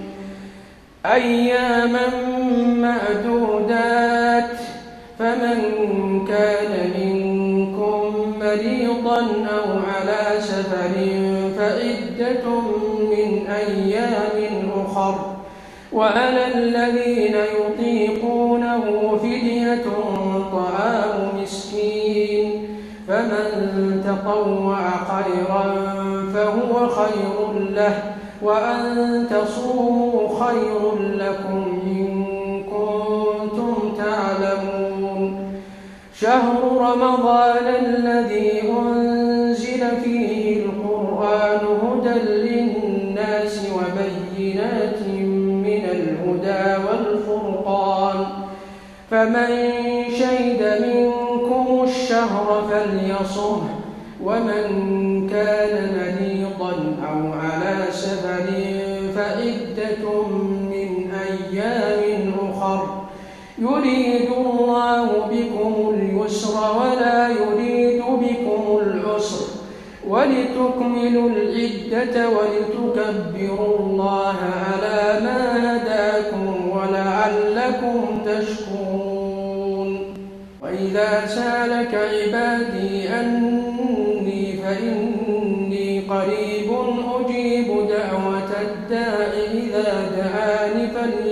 أياما معدودات فمن كان منكم مريضا أو على سفر فعدة من أيام أخر وعلى الذين يطيقونه فدية طعام مسكين فمن تطوع خيرا فهو خير له وأن تصوموا خير لكم إن كنتم تعلمون شهر رمضان الذي أنزل فيه القرآن هدى للناس وبينات من الهدى والفرقان فمن شهد منكم الشهر فليصمه ومن كان مريضا أو على سفر فعدة من أيام أخر يريد الله بكم اليسر ولا يريد بكم العسر ولتكملوا العدة ولتكبروا الله على ما هداكم ولعلكم تشكرون وإذا سألك عبادي أني فإني قريب أجيب دعوة الداع إذا دعاني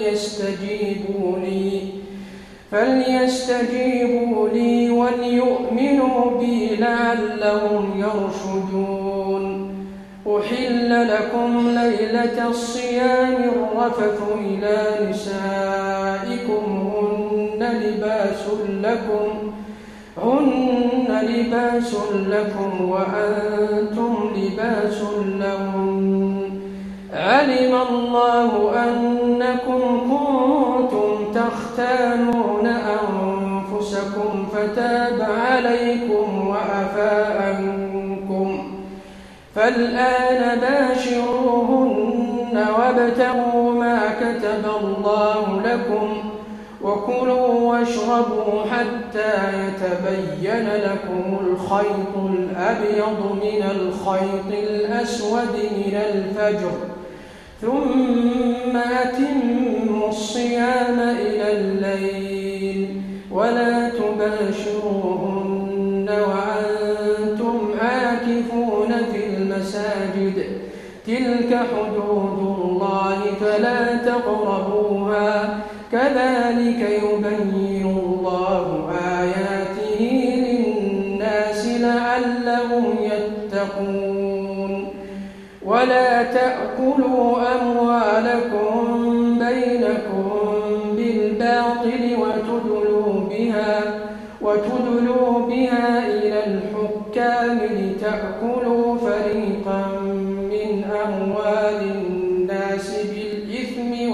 فليستجيبوا لي وليؤمنوا بي لعلهم يرشدون أحل لكم ليلة الصيام الرفث إلى نسائكم هن لباس لكم وأنتم لباس لهم علم الله أنكم كنتم تختانون أنفسكم فتاب عليكم وعفى عنكم فالآن باشروهن وابتغوا ما كتب الله لكم وكلوا واشربوا حتى يتبين لكم الخيط الأبيض من الخيط الأسود من الفجر ثم أتموا الصيام إلى الليل ولا تباشروهن وأنتم عاكفون في المساجد تلك حدود الله فلا تقربوها كذلك يبين الله آياته للناس لعلهم يتقون ولا تأكلوا أموالكم بينكم بالباطل وتدلوا بها إلى الحكام لتأكلوا فريقا من أموال الناس بالإثم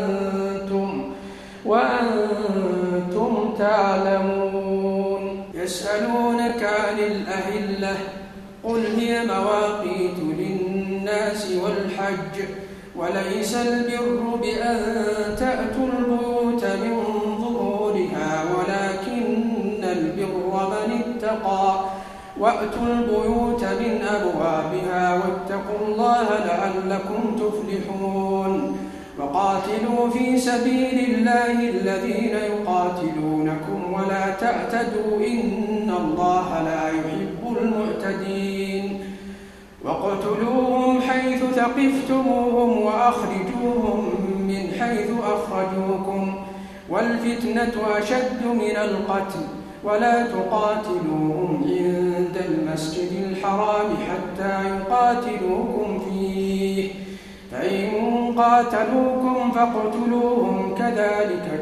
وأنتم تعلمون يسألونك عن الأهلة قل هي مواقيت للناس والحج وليس البر بأن تأتوا البيوت من ظهورها ولكن البر من اتقى وأتوا البيوت من أبوابها واتقوا الله لعلكم تفلحون وقاتلوا في سبيل الله الذين يقاتلونكم ولا تعتدوا إن الله لا يحب المعتدين واقتلوهم حيث ثقفتموهم وأخرجوهم من حيث أخرجوكم والفتنة أشد من القتل ولا تقاتلوهم عند المسجد الحرام حتى يقاتلوكم فيه فإن قاتلوكم فاقتلوهم كذلك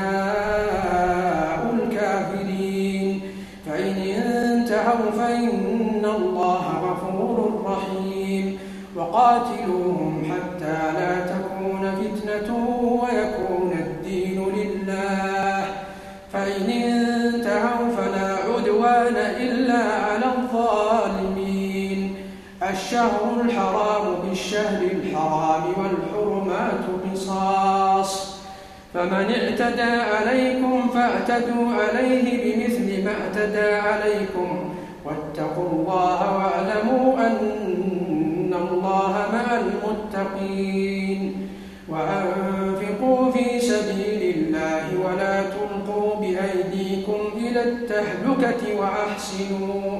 جزاء الكافرين فإن انتهوا فإن الله غفور رحيم وقاتلوهم حتى لا تكون فتنة ويكون الدين لله فإن انتهوا فلا عدوان إلا على الظالمين الشهر الحرام بالشهر الحرام والحرمات قصاص فمن اعتدى عليكم فاعتدوا عليه بمثل ما اعتدى عليكم واتقوا الله واعلموا أن الله مع المتقين وأنفقوا في سبيل الله ولا تلقوا بأيديكم إلى التهلكة وأحسنوا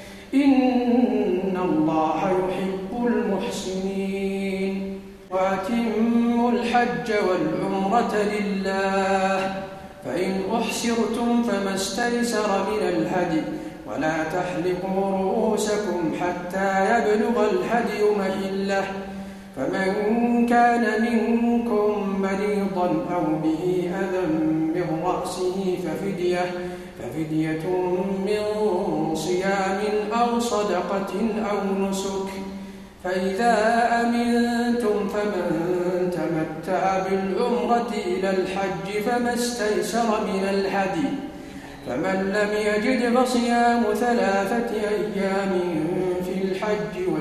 إن الله يحب المحسنين وأتموا الحج والعمرة لله فإن أحسرتم فما استيسر من الهدي ولا تحلقوا رؤوسكم حتى يبلغ الهدي محله فمن كان منكم مريضا أو به أذى من رأسه ففدية من صيام أو صدقة أو نسك فإذا أمنتم فمن تمتع بالعمرة إلى الحج فما استيسر من الهدي فمن لم يجد فصيام 3 أيام في الحج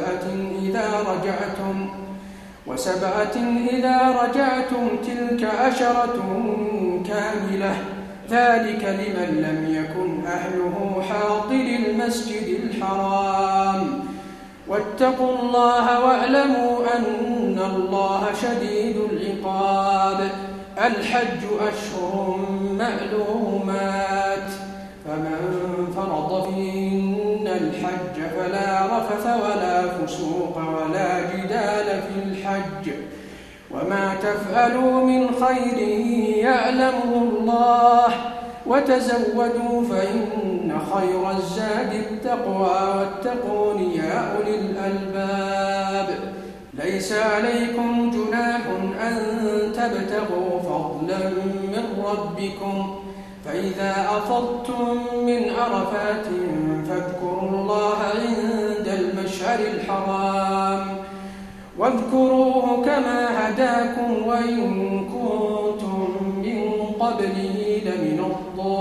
وسبعة إذا رجعتم تلك 10 كاملة ذلك لمن لم يكن أهله حاضر المسجد الحرام واتقوا الله واعلموا أن الله شديد العقاب الحج أشهر معلومات فمن فرض فيهن الحج فلا رفث ولا فسوق ولا جدال في الحج وما تفعلوا من خير يعلمه الله وتزودوا فإن خير الزاد التقوى واتقون يا أولي الألباب ليس عليكم جناح أن تبتغوا فضلا من ربكم فإذا أفضتم من عرفات فاذكروا الله عند المشعر الحرام واذكروه كما هداكم وإن كنتم من قبله لمن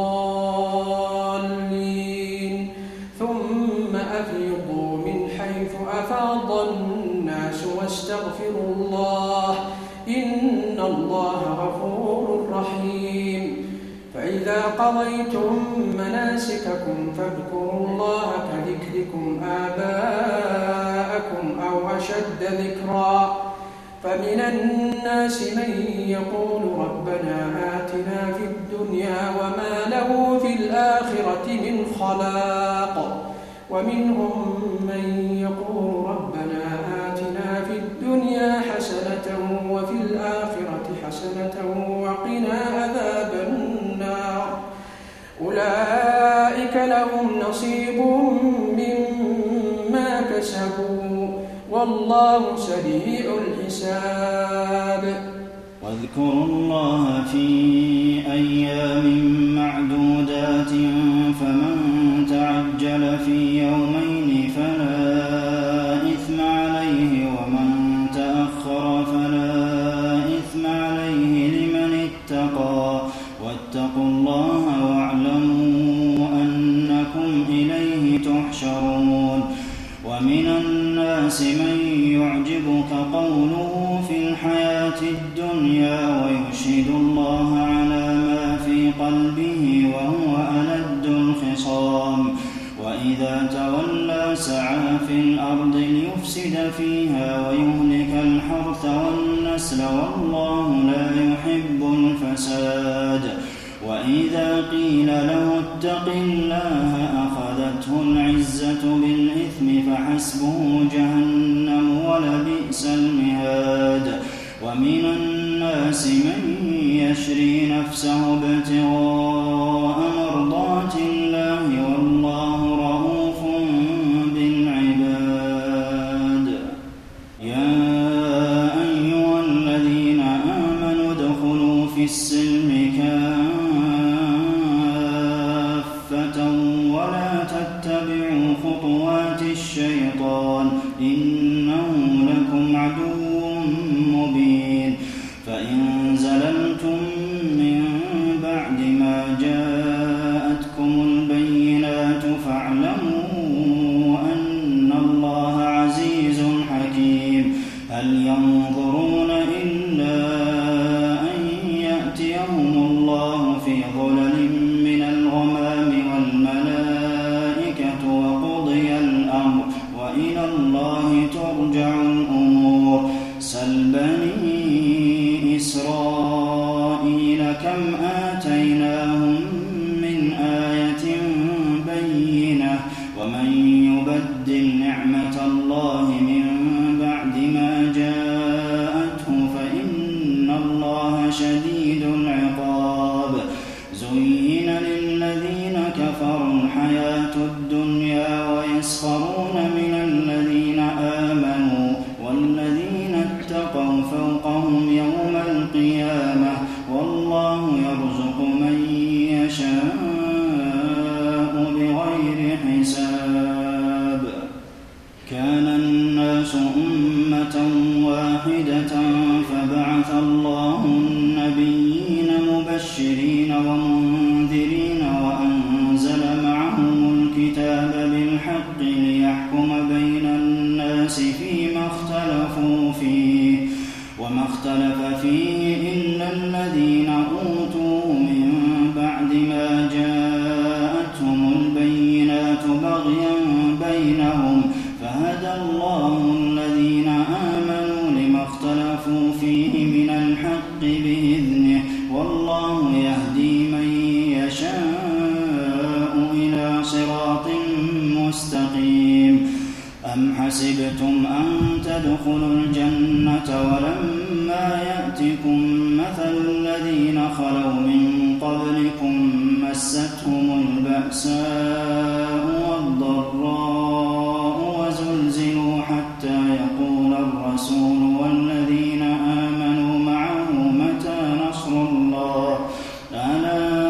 الضالين ثم أفيضوا من حيث أفاض الناس واستغفروا الله إن الله غفور رحيم فإذا قضيتم مناسككم فاذكروا الله كذكركم آباءكم أو أشد ذكرا فمن الناس من يقول ربنا آتنا في الدنيا وما له في الآخرة من خلاق ومنهم من يقول ربنا آتنا في الدنيا حسنة وفي الآخرة حسنة وقنا عذاب النار أولئك لهم نصيب مما كسبوا والله سريع الحساب واذكروا الله في أيام معدودات فمن تعجل في يومين فلا إثم عليه ومن تأخر فلا إثم عليه لمن اتقى واتقوا الله واعلموا أنكم إليه تحشرون ومن الناس من يعجبك قوله في الحياة الدنيا ويشهد الله على ما في قلبه وهو ألد الخصام وإذا تولى سعى في الأرض ليفسد فيها ويهلك الحرث والنسل والله لا يحب الفساد وإذا قيل له اتق الله أخذته العزة بالإثم فحسبه جهنم ولبئس المهاد ومن الناس من يشري نفسه ابتغاء مرضات الله والله رؤوف بالعباد يا أيها الذين آمنوا ادخلوا في السلم ولا تتبعوا خطوات الشيطان إنه لكم عدو مبين فإن زللتم من بعد ما جاءتكم البينات فاعلموا أن الله عزيز حكيم هل ينظرون إلا أن يأتيهم الله في ظلل من الغمام والملائكة وقضي الأمر وإلى الله ترجع الأمور سل بني إسرائيل كم آتيناهم من آية بينة ومن يبدل نعمة الله من بعد ما جاءته فإن الله شديد العقاب زين للذين كفروا الحياة الدنيا ويسخرون من الذين آمنوا والذين اتقوا فوقهم يوم القيامة والله يرزق من يشاء بغير حساب كان الناس أمة واحدة فبعث الله النبيين مبشرين ومنذرين وأنزل معهم الكتاب بالحق ليحكم بين الناس فيما اختلفوا فيه وما اختلف فيه إلا الذين أوتوا من بعد ما جاءتهم البينات بغيا بينهم فهدى الله الذين آمنوا لما اختلفوا فيه من الحق بإذنه والله يهدي من يشاء إلى صراط مستقيم أم حسبتم أن تدخلوا الجنة ولما يأتكم مثل الذين خلوا من قبلكم مستهم البأساء والضراء وزلزلوا حتى يقول الرسول والذين آمنوا معه متى نصر الله ألا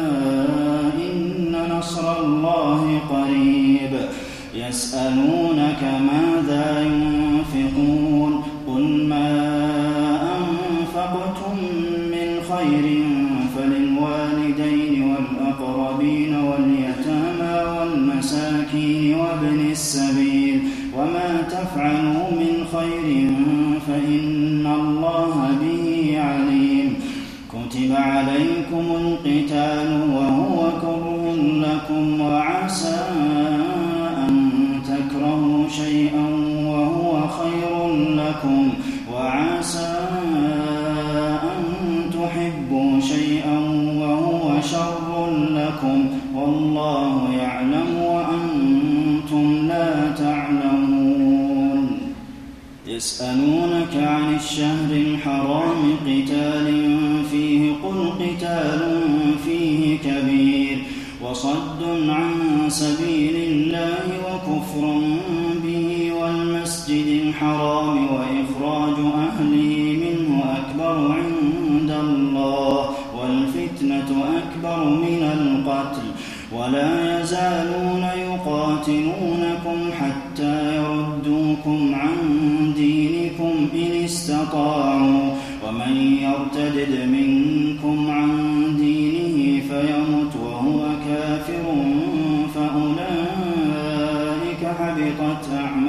إن نصر الله قريب يسألونك ماذا ينفقون قل ما أنفقتم من خير فللوالدين والأقربين واليتامى والمساكين وابن السبيل وما تفعلوا من خير فإن الله به عليم كتب عليكم القتال وهو كره لكم وعسى أن تكرهوا شيئا وهو خير لكم وعسى أن تحبوا شيئا وهو شر لكم والله يعلم وأنتم لا تعلمون يسألونك عن الشهر الحرام قتال فيه قل قتال فيه كبير وصد عن سبيل الله وكفر به والمسجد الحرام وإخراج أهله منه أكبر عند الله والفتنة أكبر من القتل ولا يزالون يقاتلونكم حتى يردوكم عن دينكم إن استطاعوا ومن يرتدد منكم عن دينه فيمت وهو كافر فأولئك حبطت أعمالهم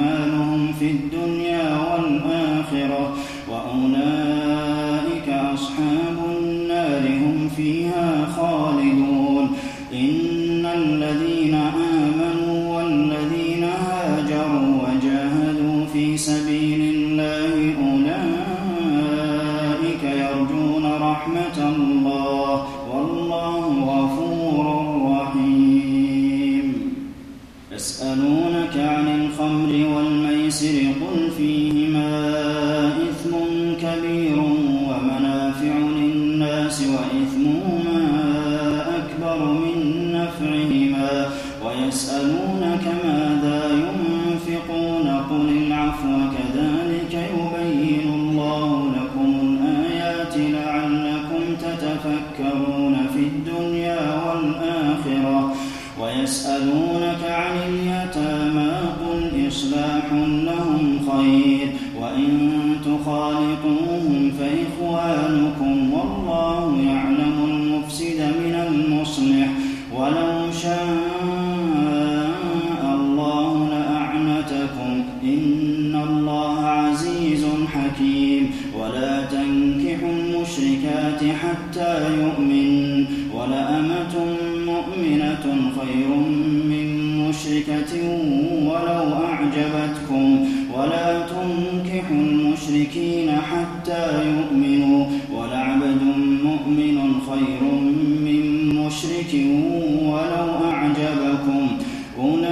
يسألونك عن الخمر والميسر قل فيهما إثم كبير ومنافع للناس وإثمهما أكبر من نفعهما ويسألونك ماذا ينفقون قل العفو كذلك يبين الله لكم الآيات لعلكم تتفكرون في الدنيا والآخرة ويسألونك عن اليتامى قل إصلاح لهم خير وإن تخالطوهم فإخوانكم والله يعلم المفسد من المصلح ولو شاء الله لأعنتكم إن الله عزيز حكيم ولا تنكحوا المشركات حتى يؤمنوا ولأمة مؤمنة خير من مشركة ولو أعجبتكم ولا تنكحوا المشركين حتى يؤمنوا ولعبد مؤمن خير من مشرك ولو أعجبكم أولئك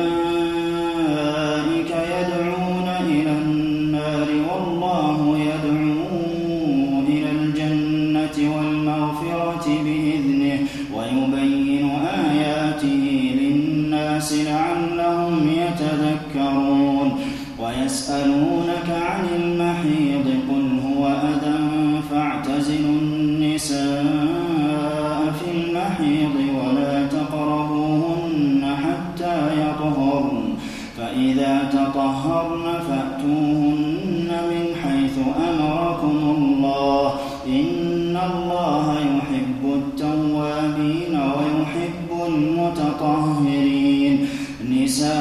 يدعون إلى النار والله يدعو إلى الجنة والمغفرة بإذنه ويبين آياته للناس لعلهم يتذكرون ويسألونك عن المحيض قل هو أذى فاعتزلوا النساء في المحيض ولا تقربوهن حتى يطهرن فإذا تطهرن فأتوهن من حيث أمركم الله إن الله يحب التوابين ويحب المتطهرين نساؤكم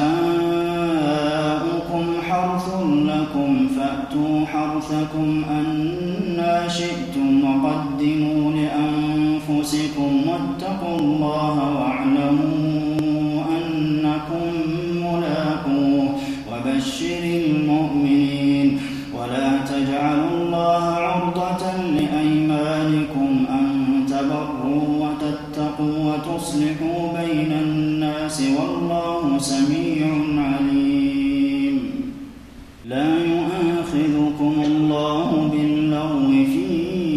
حرث لكم فأتوا حرثكم أنى شئتم وقدموا لأنفسكم واتقوا الله واعلموا أنكم ملاقوه وبشر المؤمنين ولا تجعلوا الله عرضة لأيمانكم أن تبروا وتتقوا وتصلحوا بين الناس والله سميع عليم لا يؤاخذكم الله باللغو في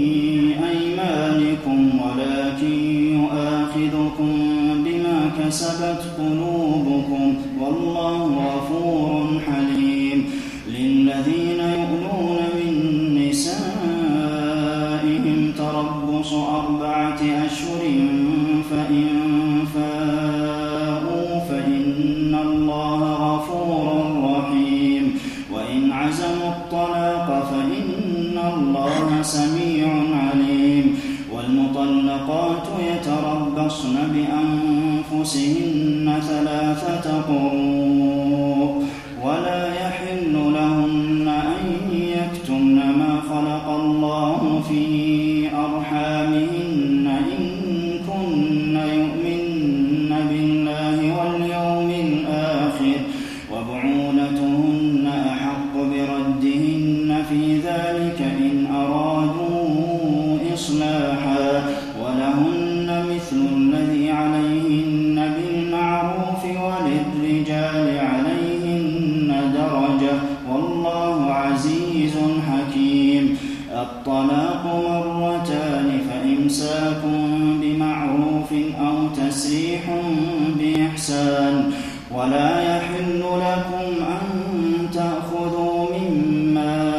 أيمانكم ولكن يؤاخذكم بما كسبت قلوبكم والله غفور حليم للذين يؤلون من نسائهم تربص 4 أشهر فإن فاءوا فإن الله غفور رحيم وإن عزموا الطلاق فإن الله سميع عليم والمطلقات يتربصن بأنفسهن 3 قروء ولا يحل لهن أن يكتمن ما خلق الله في أرحامهن إن كن يؤمن بالله واليوم الآخر وبعولتهن أحق بردهن في ذلك إن أرادوا إصلاحا ولهن مثل الذي عليهن بالمعروف وللرجال عليهن درجة والله عزيز حكيم الطلاق 2 فإمساك بمعروف أو تسريح بإحسان ولا يحل لكم أن تأخذوا مما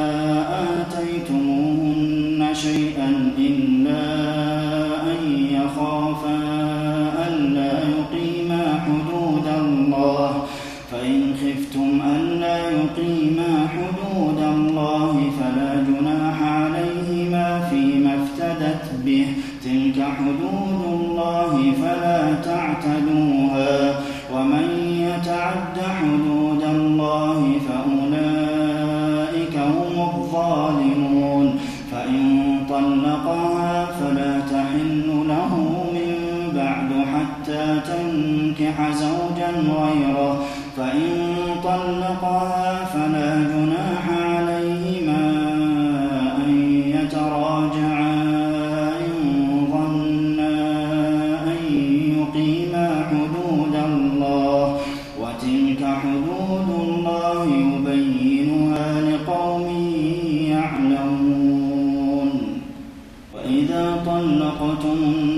آتيتموهن شيئا إلا أن يخافا ألا يقيما حدود الله فإن خفتم ألا يقيما حدود الله فلا جناح عليهما فيما افتدت به تلك حدود الله فلا تعتدوها ومن يتعد حدود الله فأولئك هم الظالمون فإن طلقها فلا تحل له من بعد حتى تنكح زوجا غيره فإن طلقها فلا جناح عليهما أن يتراجعا إن ظنا أن يقيما حدود الله وتلك وتلك حدود الله يبينها لقوم يعلمون. وإذا طلقتم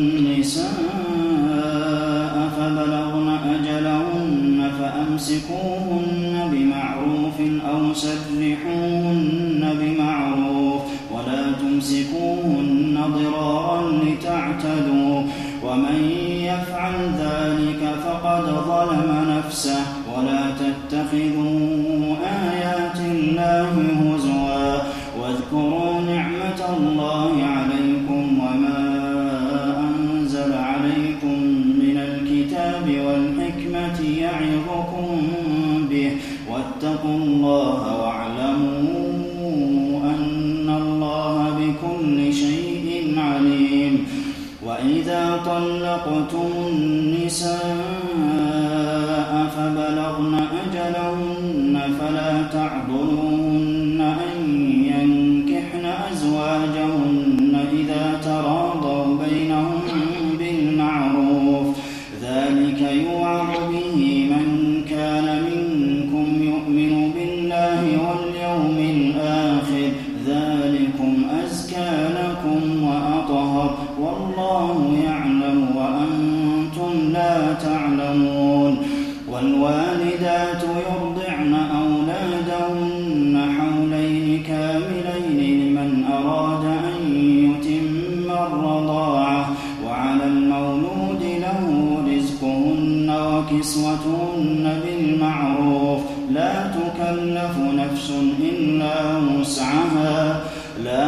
النساء فبلغن أجلهن فأمسكوهن بمعروف أو سرحوهن بمعروف ولا تمسكوهن ضرارا لتعتدوا ومن يفعل ذلك فقد ظلم نفسه ولا تتخذوا آيات الله هزوا واذكروا نعمة الله عليكم وما أنزل عليكم من الكتاب والحكمة يعظكم به واتقوا الله واعلموا أن الله بكل شيء عليم. وإذا طلقتم النساء فبلغن أجلهن فلا تعضلوهن أن ينكحن أزواجهن إذا تراضوا بينهم بالمعروف ذلك يوعظ به من كان منكم يؤمن بالله واليوم الآخر ذلكم أزكى لكم وأطهر والله يعلم وأنتم لا تعلمون. والوالدات يرضعن أولادهن حولين كاملين لمن أراد أن يتم الرضاعة وعلى المولود له رزقهن وكسوتهن بالمعروف لا تكلف نفس إلا وسعها لا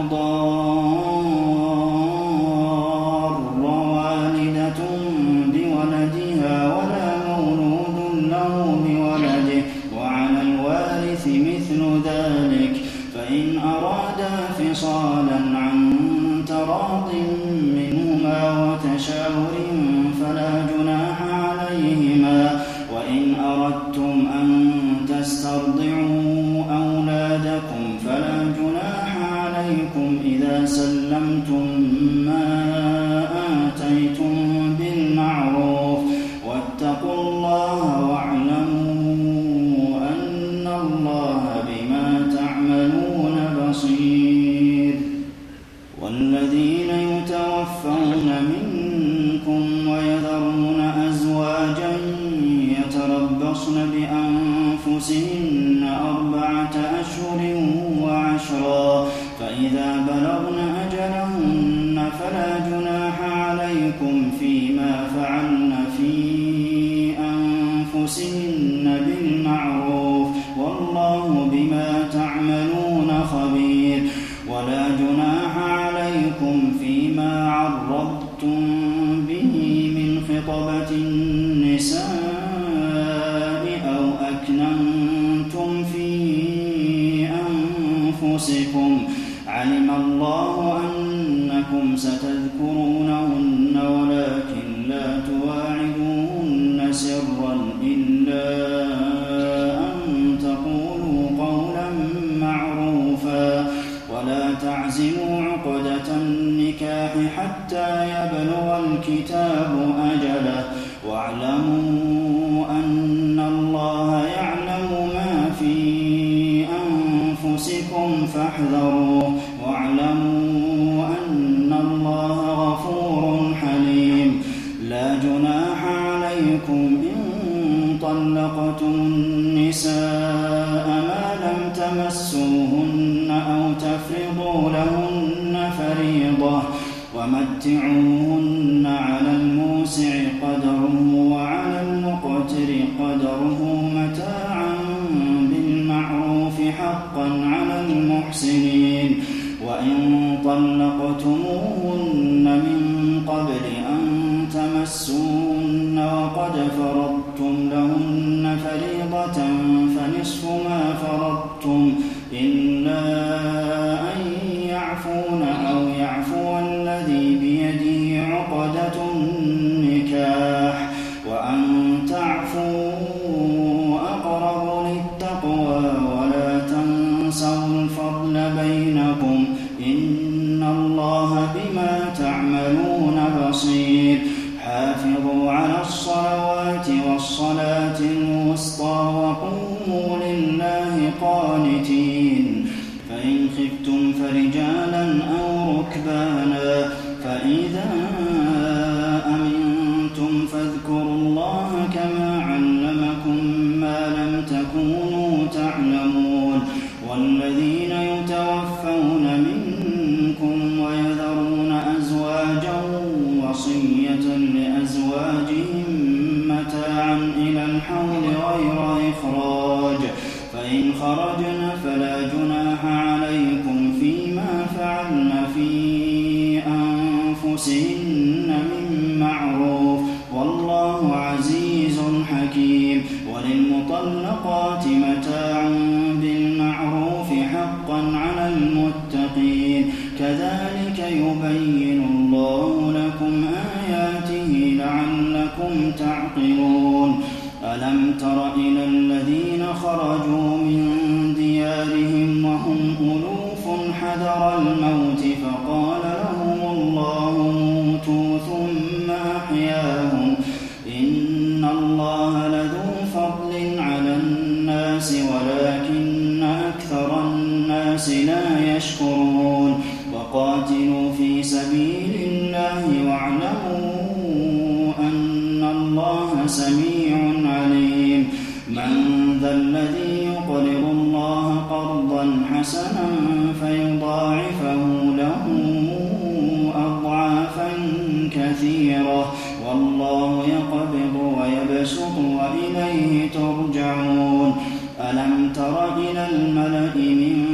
تضار والدة بولدها ولا مولود له بولده وعلى الوارث مثل ذلك فإن أرادا فصالا عن تراض منهما وتشاور فلا جناح عليهما. وإن أردتم أن تسترضعوا أولادكم فلا جناح عليكم إذا سلمتم ما آتيتم بالمعروف واتقوا الله واعلموا أن الله بما تعملون بصير. والذين يتوفون منكم ويذرون أزواجا يتربصن بأنفسهن 4 أشهر وعشرا فإذا بلغن أجلهن فلا جناح عليكم فيما فعلن في أنفسهن بالمعروف والله بما تعملون خبير. ولا جناح عليكم فيما عرضتم به من خطبة النساء أو أكننتم في أنفسكم علم الله أنكم ستذكرونهن ولكن لا تواعدوهن سرا إلا أن تقولوا قولا معروفا ولا تعزموا عقدة النكاح حتى يبلغ الكتاب أجله واعلموا أن الله يعلم ما في أنفسكم فاحذروه واعلموا أن الله غفور حليم. لا جناح عليكم إن طلقتم النساء ما لم تمسوهن أو تفرضوا لهن فريضة ومتعوهن على الموسع قدره وعلى المقتر قدره متاعا بالمعروف حقا على المحسنين. وإن طلقتموهن من قبل أن تمسوهن وقد فرضتم لهن فريضة فنصف ما فرضتم إلا أن يعفون أو يعفو الذي بيده عقدة النكاح وأن تعفوا أقرب للتقوى ولا تنسوا الفضل بينكم إن الله بما تعملون بصير. حافظوا على الصلوات والصلاة الوسطى وقوموا لله قانتين. فإن خفتم فرجالا أو ركبانا فإذا أمنتم فاذكروا الله كما علمكم ما لم تكونوا تعلمون. والذين يتوفون منكم ويذرون أزواجا وصية لأزواجهم متاعا إلى الحول غير إخراج فإن خرجن فلا جناح عليكم فيما فعلن في أنفسهن من معروف والله عزيز حكيم. وللمطلقات متاع بالمعروف حقا على المتقين كذلك يبين الله لكم آياته لعلكم تعقلون. ألم تر إلى الذين خرجوا من ديارهم وهم ألوف حذر الموت فقال لهم الله موتوا ثم أحياهم إن الله لذو فضل على الناس ولكن أكثر الناس لا يشكرون. وقاتلوا في سبيل الله واعلموا أن الله سميع عليم. من ذا الذي يقرض الله قرضا حسنا فيضاعفه له أضعافا كثيرة والله يقبض ويبسط وإليه ترجعون. ألم تر إلى الملأ من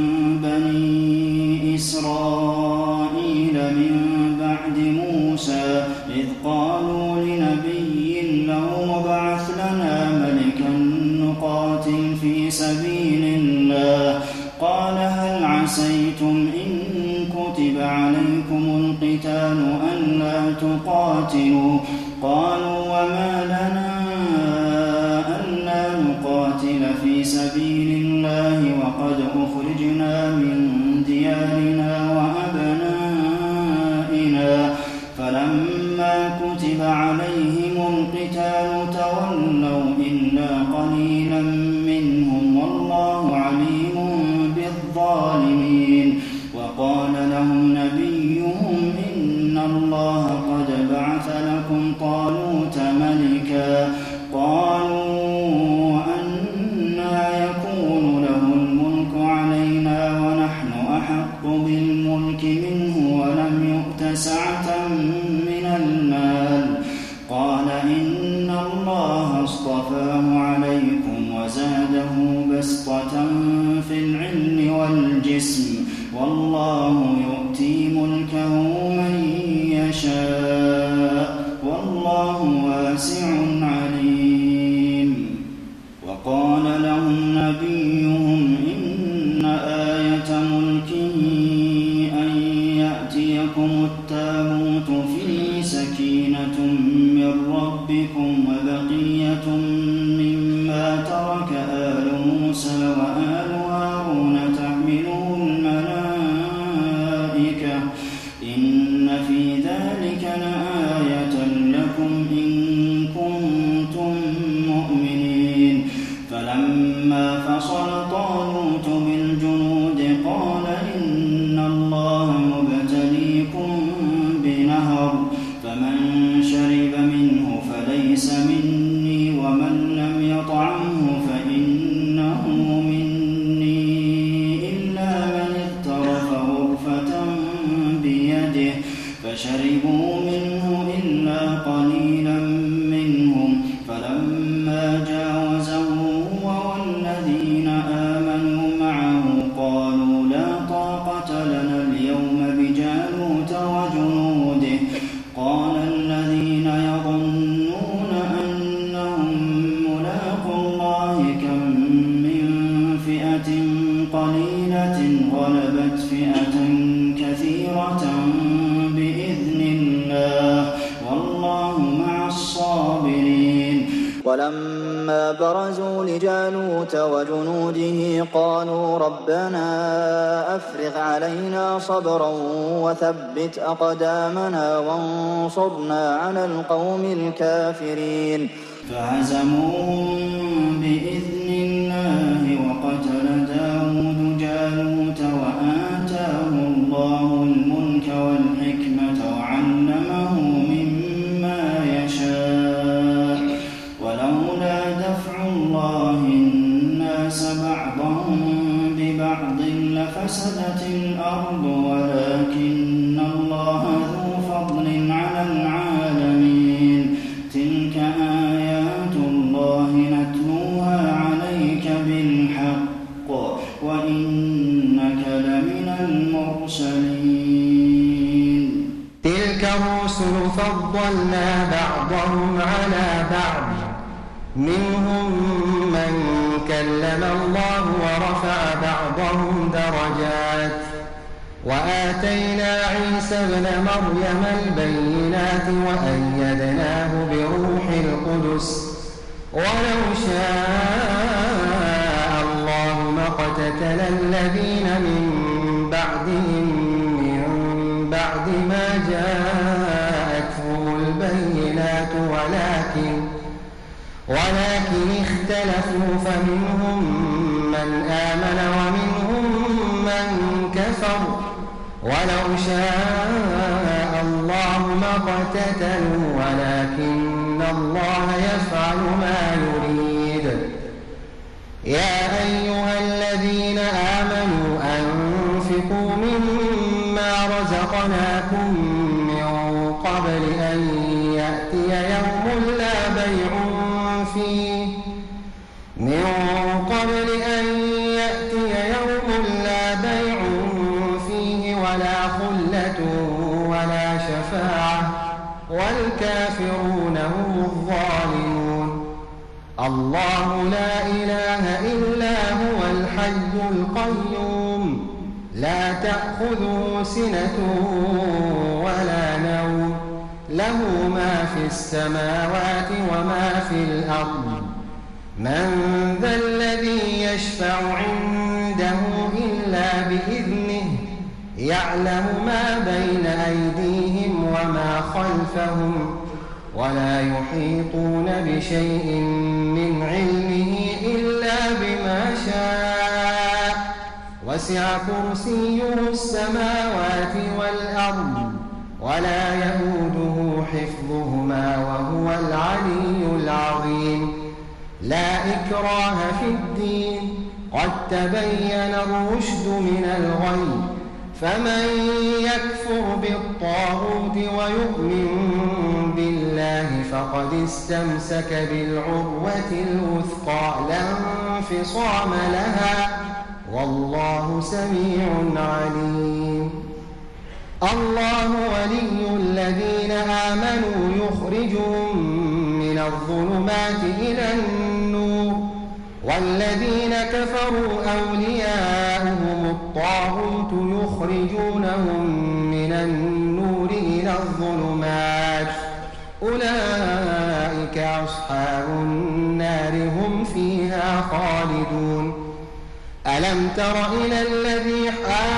بني إسرائيل من بعد موسى إذ قالوا لنبي له ابعث لنا ملكا نقاتل في سبيل الله قال هل عسيتم إن كتب عليكم القتال ألا تقاتلوا قالوا وما لنا ألا نقاتل في سبيل الله وقد أخرجنا من ديارنا وأبنائنا فلما كتب عليهم القتال تولوا إلا قليلا منهم والله عليم بالظالمين. وقال لهم نبيهم إن الله قد بعث لكم طالوت ملكا قالوا أنى يكون له الملك علينا ونحن أحق بالملك منه ولم يؤت سعة من المال قال إن الله اصطفاه عليكم وزاده بسطة في العلم والجسم والله يؤتي ملكه من يشاء والله واسع عليم. وقال لهم نبيهم إن آية ملكه أن يأتيكم التابوت فيه سكينة من ربكم وبقية مما ترك آل موسى وآل هارون تحمله الملائكة إن في ذلك لآية لكم إن كنتم مؤمنين. فلما فصل طالوت بالجنود قال إن الله مبتليكم بنهر فمن شرب منه فليس مني ومن لم يطعمه فإنه مني إلا من اغترف غرفة بيده فشربوا منه إلا قليلا منهم فلما جاوزه هو والذين آمنوا معه قالوا لا طاقة لنا اليوم بجالوت وجنوده قال الذين يظنون أنهم ملاقو الله كم من فئة قليلة غلبت فئة كثيرة بإذن الله والله مع الصابرين. ولما برزوا لجالوت وجنوده قالوا ربنا أفرغ علينا صبرا وثبت أقدامنا وانصرنا على القوم الكافرين. فهزموهم بإذن الله وقتل داود جالوت وآتاه الله الملك والحكمة وعلمه مما يشاء ولولا دفع الله الناس بعضهم ببعض لفسدت الأرض ولكن الله ذو فضل على العالمين تلك آيات الله نتلوها عليك بالحق وإنك لمن المرسلين تلك الرسل فضلنا بعضهم على بعض منهم من كلم الله ورفع بعضهم درجات وآتينا عيسى ابن مريم البينات وأيدناه بروح القدس ولو شاء الله ما اقتتل الذين من بعدهم من بعد ما جاءتهم البينات ولكن اختلفوا فمنهم من آمن ومنهم من كفر ولو شاء الله ما اقتتلوا ولكن الله يفعل ما يريد يا أيها الذين آمنوا أنفقوا مما رزقناكم من قبل أن يأتي يوم لا بيع فيه ولا خلة ولا شفاعة والكافرون هم الظالمون الله لا إله إلا هو الحي القيوم لا تأخذه سنة ولا نوم له ما في السماوات وما في الأرض من ذا الذي يشفع عنده إلا بإذنه يعلم ما بين أيديهم وما خلفهم ولا يحيطون بشيء من علمه إلا بما شاء وسع كرسيه السماوات والأرض ولا يئوده حفظهما وهو العلي العظيم لا إكراه في الدين قد تبين الرشد من الغي فمن يكفر بالطاغوت ويؤمن بالله فقد استمسك بالعروة الوثقى لا انفصام لها والله سميع عليم الله ولي الذين آمنوا يخرجهم من الظلمات إلى النور والذين كفروا أولياؤهم الطاغوت يخرجونهم من النور إلى الظلمات أولئك أصحاب النار هم فيها خالدون ألم تر إلى الذي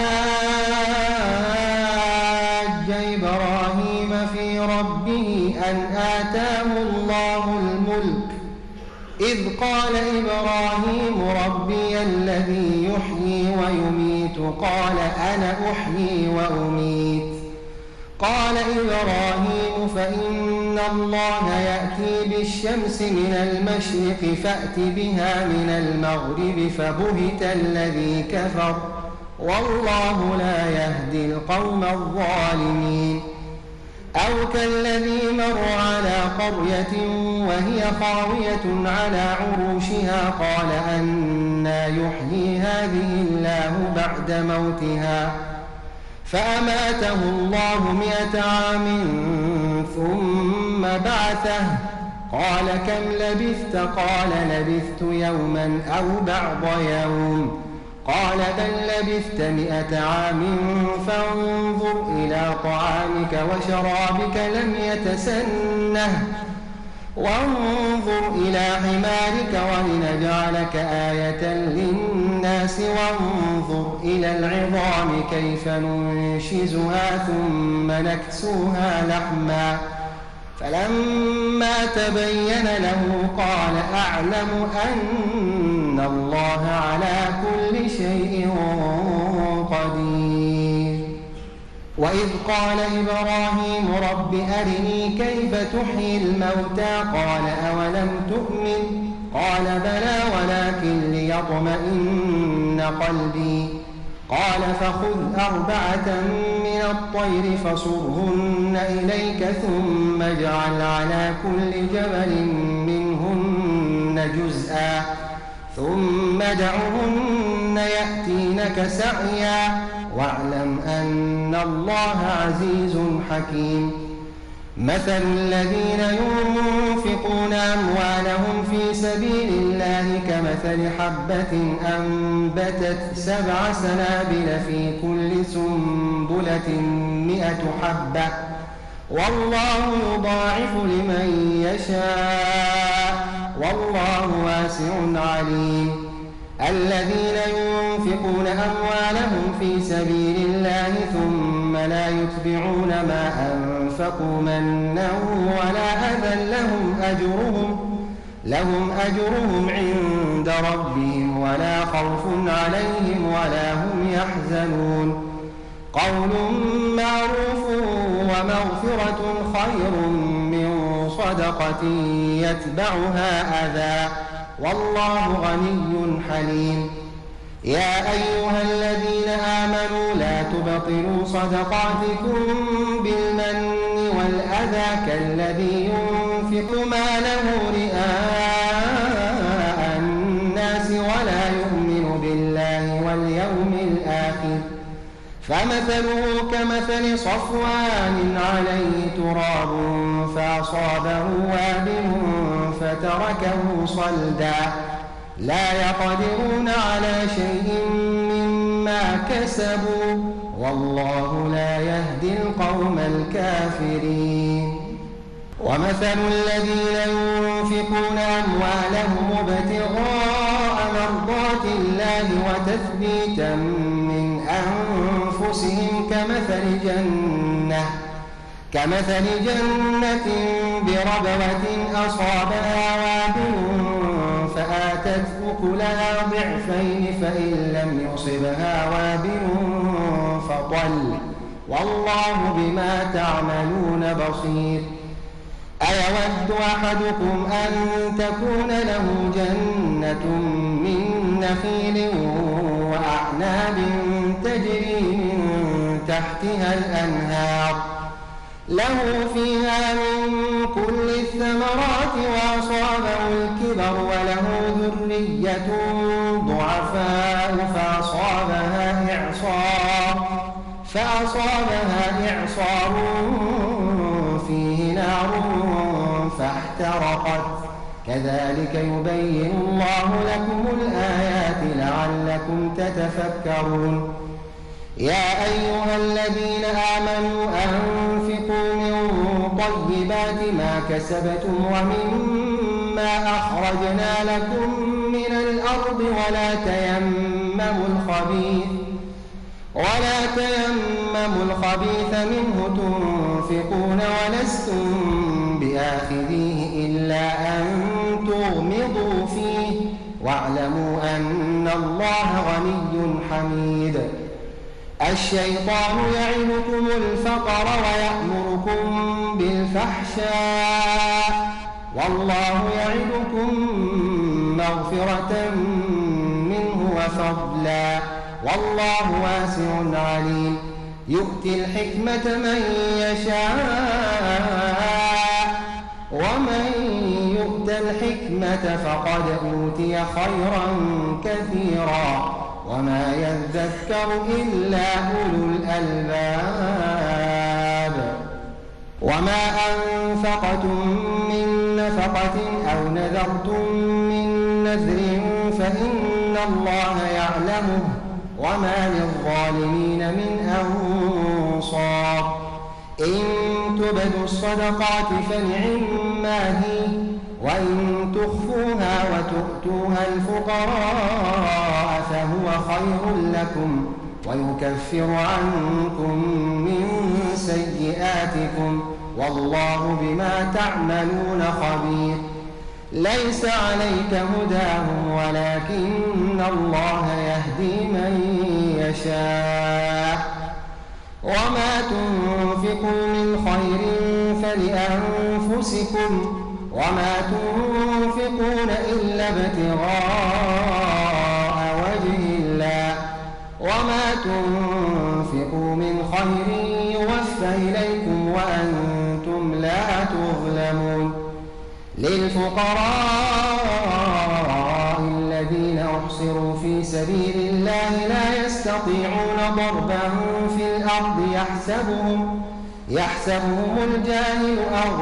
حاج إبراهيم في ربه أن آتاه الله الملك إذ قال إبراهيم ربي الذي يحيي ويميت قال أنا أحيي وأميت قال إبراهيم فإن الله يأتي بالشمس من المشرق فأت بها من المغرب فبهت الذي كفر والله لا يهدي القوم الظالمين أو كالذي مر على قرية وهي خاوية على عروشها قال أنى يحيي هذه الله بعد موتها فأماته الله 100 عام ثم بعثه قال كم لبثت قال لبثت يوما أو بعض يوم قال بل لبثت 100 عام فانظر إلى طعامك وشرابك لم يتسنه وانظر إلى حمارك ولنجعلك آية للناس وانظر إلى العظام كيف ننشزها ثم نكسوها لحما فلما تبين له قال أعلم أن الله على كل شيء قدير. وإذ قال إبراهيم رب أرني كيف تحيي الموتى قال أولم تؤمن قال بلى ولكن ليطمئن قلبي قال فخذ 4 من الطير فصرهن إليك ثم اجعل على كل جبل منهن جزءا ثم ادعهن يأتينك سعيا واعلم أن الله عزيز حكيم. مثل الذين ينفقون أموالهم في سبيل الله كمثل حبة أنبتت 7 سنابل في كل سنبلة 100 حبة والله يضاعف لمن يشاء والله واسع عليم. الذين ينفقون أموالهم في سبيل الله ثم لا يتبعون ما أنفقوا منا ولا أذى لهم أجرهم عند ربهم ولا خوف عليهم ولا هم يحزنون. قول معروف ومغفرة خير من صدقة يتبعها أذى والله غني حليم. يا أيها الذين آمنوا لا تبطلوا صدقاتكم بالمن والأذى كالذي ينفق ماله رئاء الناس ولا يؤمن بالله واليوم الآخر فمثله كمثل صفوان عليه تراب فأصابه وابل فتركه صلدا لا يقدرون على شيء مما كسبوا والله لا يهدي القوم الكافرين. ومثل الذين ينفقون أموالهم ابتغاء مرضات الله وتثبيتا من أنفسهم كمثل جنة بربوة أصابها وابل فآتت أكلها ضعفين فإن لم يصبها وابل فطل والله بما تعملون بصير. أيود أحدكم أن تكون له جنة من نخيل وأعناب تجري من تحتها الأنهار له فيها من كل الثمرات وأصابه الكبر وله ذرية ضعفاء فأصابها إعصار فيه نار فاحترقت كذلك يبين الله لكم الآيات لعلكم تتفكرون. يا أيها الذين آمنوا أنفقوا من طيبات ما كسبتم ومما أخرجنا لكم من الأرض ولا تيمموا الخبيث منه تنفقون ولستم بآخذيه إلا أن تغمضوا فيه واعلموا أن الله غني حميد. الشيطان يعدكم الفقر ويأمركم بالفحشاء والله يعدكم مغفرة منه وفضلا والله واسع عليم. يؤتي الحكمة من يشاء ومن يؤت الحكمة فقد أوتي خيرا كثيرا وما يذكر إلا أولو الألباب. وما أنفقتم من نفقة أو نذرتم من نذر فإن الله يعلمه وما للظالمين من أنصار. إن تبدوا الصدقات فنعما هي وإن تخفوها وتؤتوها الفقراء فهو خير لكم ويكفر عنكم من سيئاتكم والله بما تعملون خبير. ليس عليك هداهم ولكن الله يهدي من يشاء. وما تنفقوا من خير فلأنفسكم وما تنفقون إلا ابتغاء وجه الله وما تنفقوا من خير يوفى إليكم وأنتم لا تظلمون. للفقراء الذين أحصروا في سبيل الله لا يستطيعون ضربا في الأرض يحسبهم الجاهل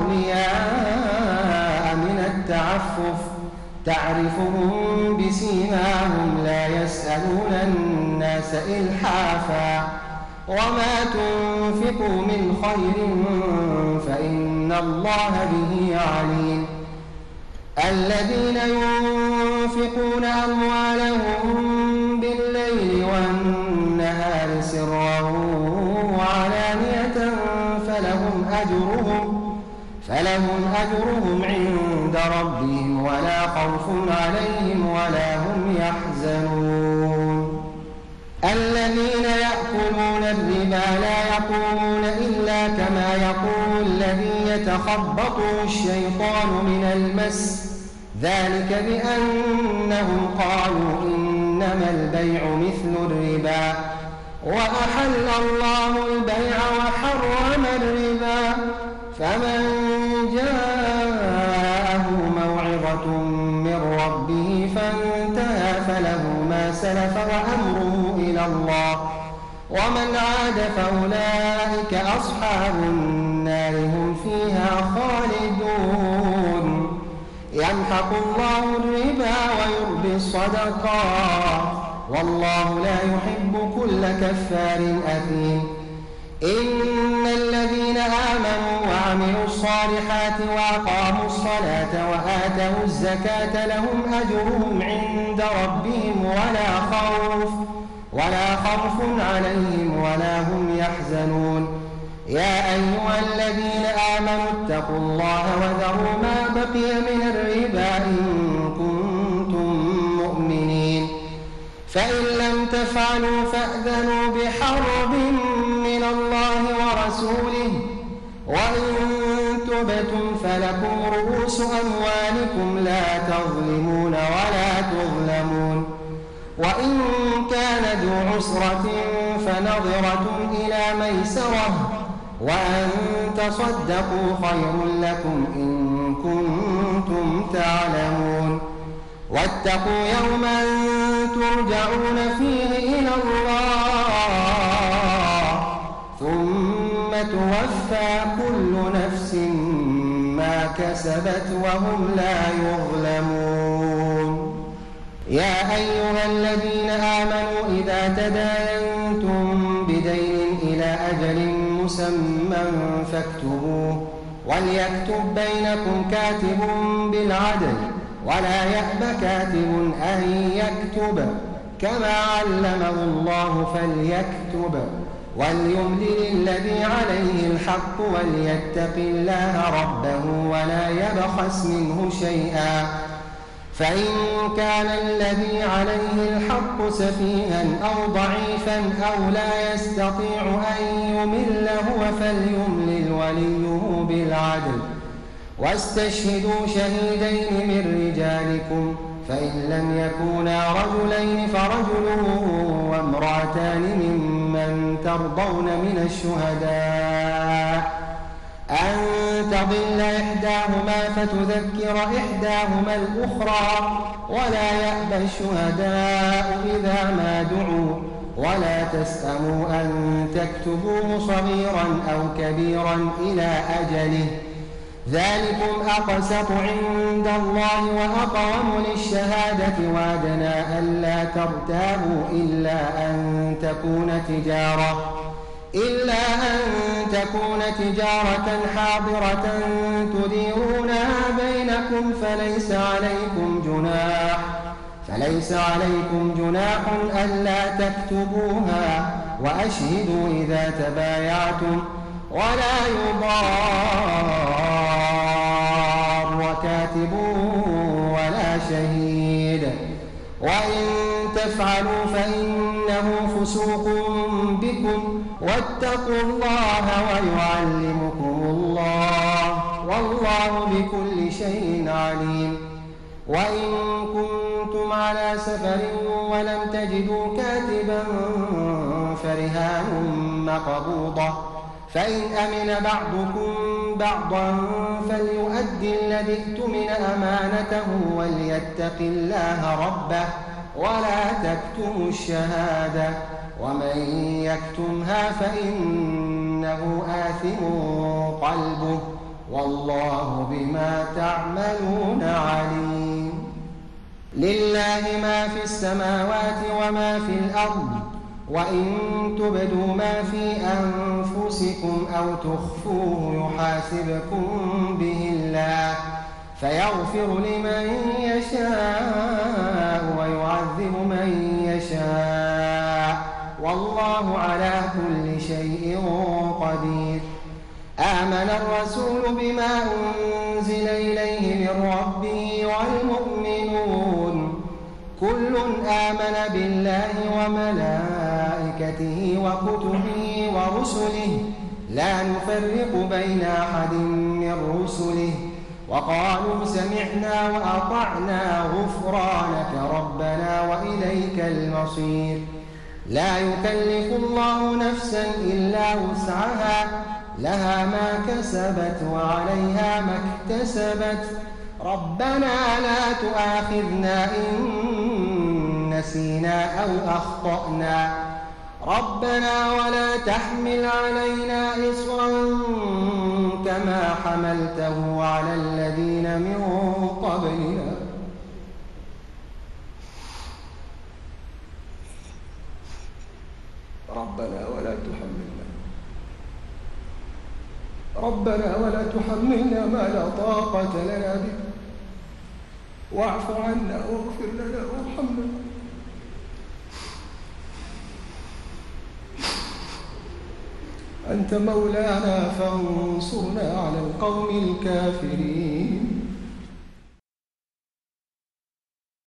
أغنياء من التعفف تعرفهم بسيماهم لا يسألون الناس إلحافا. وما تنفقوا من خير فإن الله به عليم. الذين ينفقون أموالهم بالليل والنهار سرا وعلانية فلهم أجرهم عند ربهم ولا خوف عليهم ولا هم يحزنون. الذين يأكلون الربا لا يقومون إلا كما يقوم الذي يتخبطه الشيطان من المس ذلك بأنهم قالوا إنما البيع مثل الربا وأحل الله البيع وحرم الربا. فمن جاءه موعظة من ربه فانتهى فله ما سلف وأمره إلى الله ومن عاد فأولئك أصحاب النار هم فيها خالدون. يمحق الله الربا ويربي الصدقات والله لا يحب كل كفار أثيم. إن الذين آمنوا وعملوا الصالحات وأقاموا الصلاة وآتوا الزكاة لهم أجرهم عند ربهم ولا خوف عليهم ولا هم يحزنون. يا أيها الذين آمنوا اتقوا الله وذروا ما بقي من الربا إن كنتم مؤمنين. فإن لم تفعلوا فأذنوا بحرب من الله ورسوله وإن تبتم فلكم رؤوس أموالكم لا تظلمون ولا تظلمون. وإن كان ذو عسرة فنظرة إلى ميسرة وأن تصدقوا خير لكم إن كنتم تعلمون. واتقوا يوما ترجعون فيه إلى الله ثم توفى كل نفس ما كسبت وهم لا يظلمون. يا أيها الذين آمنوا إذا تداينتم بدين إلى أجل مسمى فاكتبوه وليكتب بينكم كاتب بالعدل ولا يأب كاتب أن يكتب كما علمه الله فليكتب وليملل الذي عليه الحق وليتق الله ربه ولا يبخس منه شيئا. فإن كان الذي عليه الحق سفيها أو ضعيفا أو لا يستطيع أن يمل هو فليملل وليه بالعدل واستشهدوا شهيدين من رجالكم فإن لم يكونا رجلين فرجل وامرأتان ممن ترضون من الشهداء أن تضل إحداهما فتذكر إحداهما الأخرى ولا يأبى الشهداء إذا ما دعوا ولا تسأموا أن تكتبوه صغيرا أو كبيرا إلى أجله ذلكم أقسط عند الله وأقوم للشهادة وأدنى ألا ترتابوا إلا أن تكون تجارة حاضرة تديرونها بينكم فليس عليكم جناح ألا تكتبوها وأشهدوا إذا تبايعتم ولا يضار كاتب ولا شهيد. وإن تفعلوا فإنه فسوق بكم واتقوا الله ويعلمكم الله والله بكل شيء عليم. وإن كنتم على سفر ولم تجدوا كاتبا فرهان مقبوضة، فإن أمن بعضكم بعضا فليؤدي الذي اؤتمن أمانته وليتق الله ربه ولا تكتموا الشهادة ومن يكتمها فإنه آثم قلبه والله بما تعملون عليم. لله ما في السماوات وما في الأرض، وإن تبدوا ما في أنفسكم أو تخفوه يحاسبكم به الله فيغفر لمن يشاء ويعذب من يشاء والله على كل شيء قدير. آمن الرسول بما أنزل إليه من ربه والمؤمنون كل آمن بالله وملائكته وكتبه ورسله لا نفرق بين أحد من رسله وقالوا سمعنا وأطعنا غفرانك ربنا وإليك المصير. لا يكلف الله نفسا إلا وسعها لها ما كسبت وعليها ما اكتسبت ربنا لا تؤاخذنا إن نسينا أو أخطأنا ربنا ولا تحمل علينا إصرا كما حملته على الذين من قبلنا ربنا ولا تحملنا ما لا طاقة لنا به واعف عنا واغفر لنا وارحمنا أنت مولانا فانصرنا على القوم الكافرين.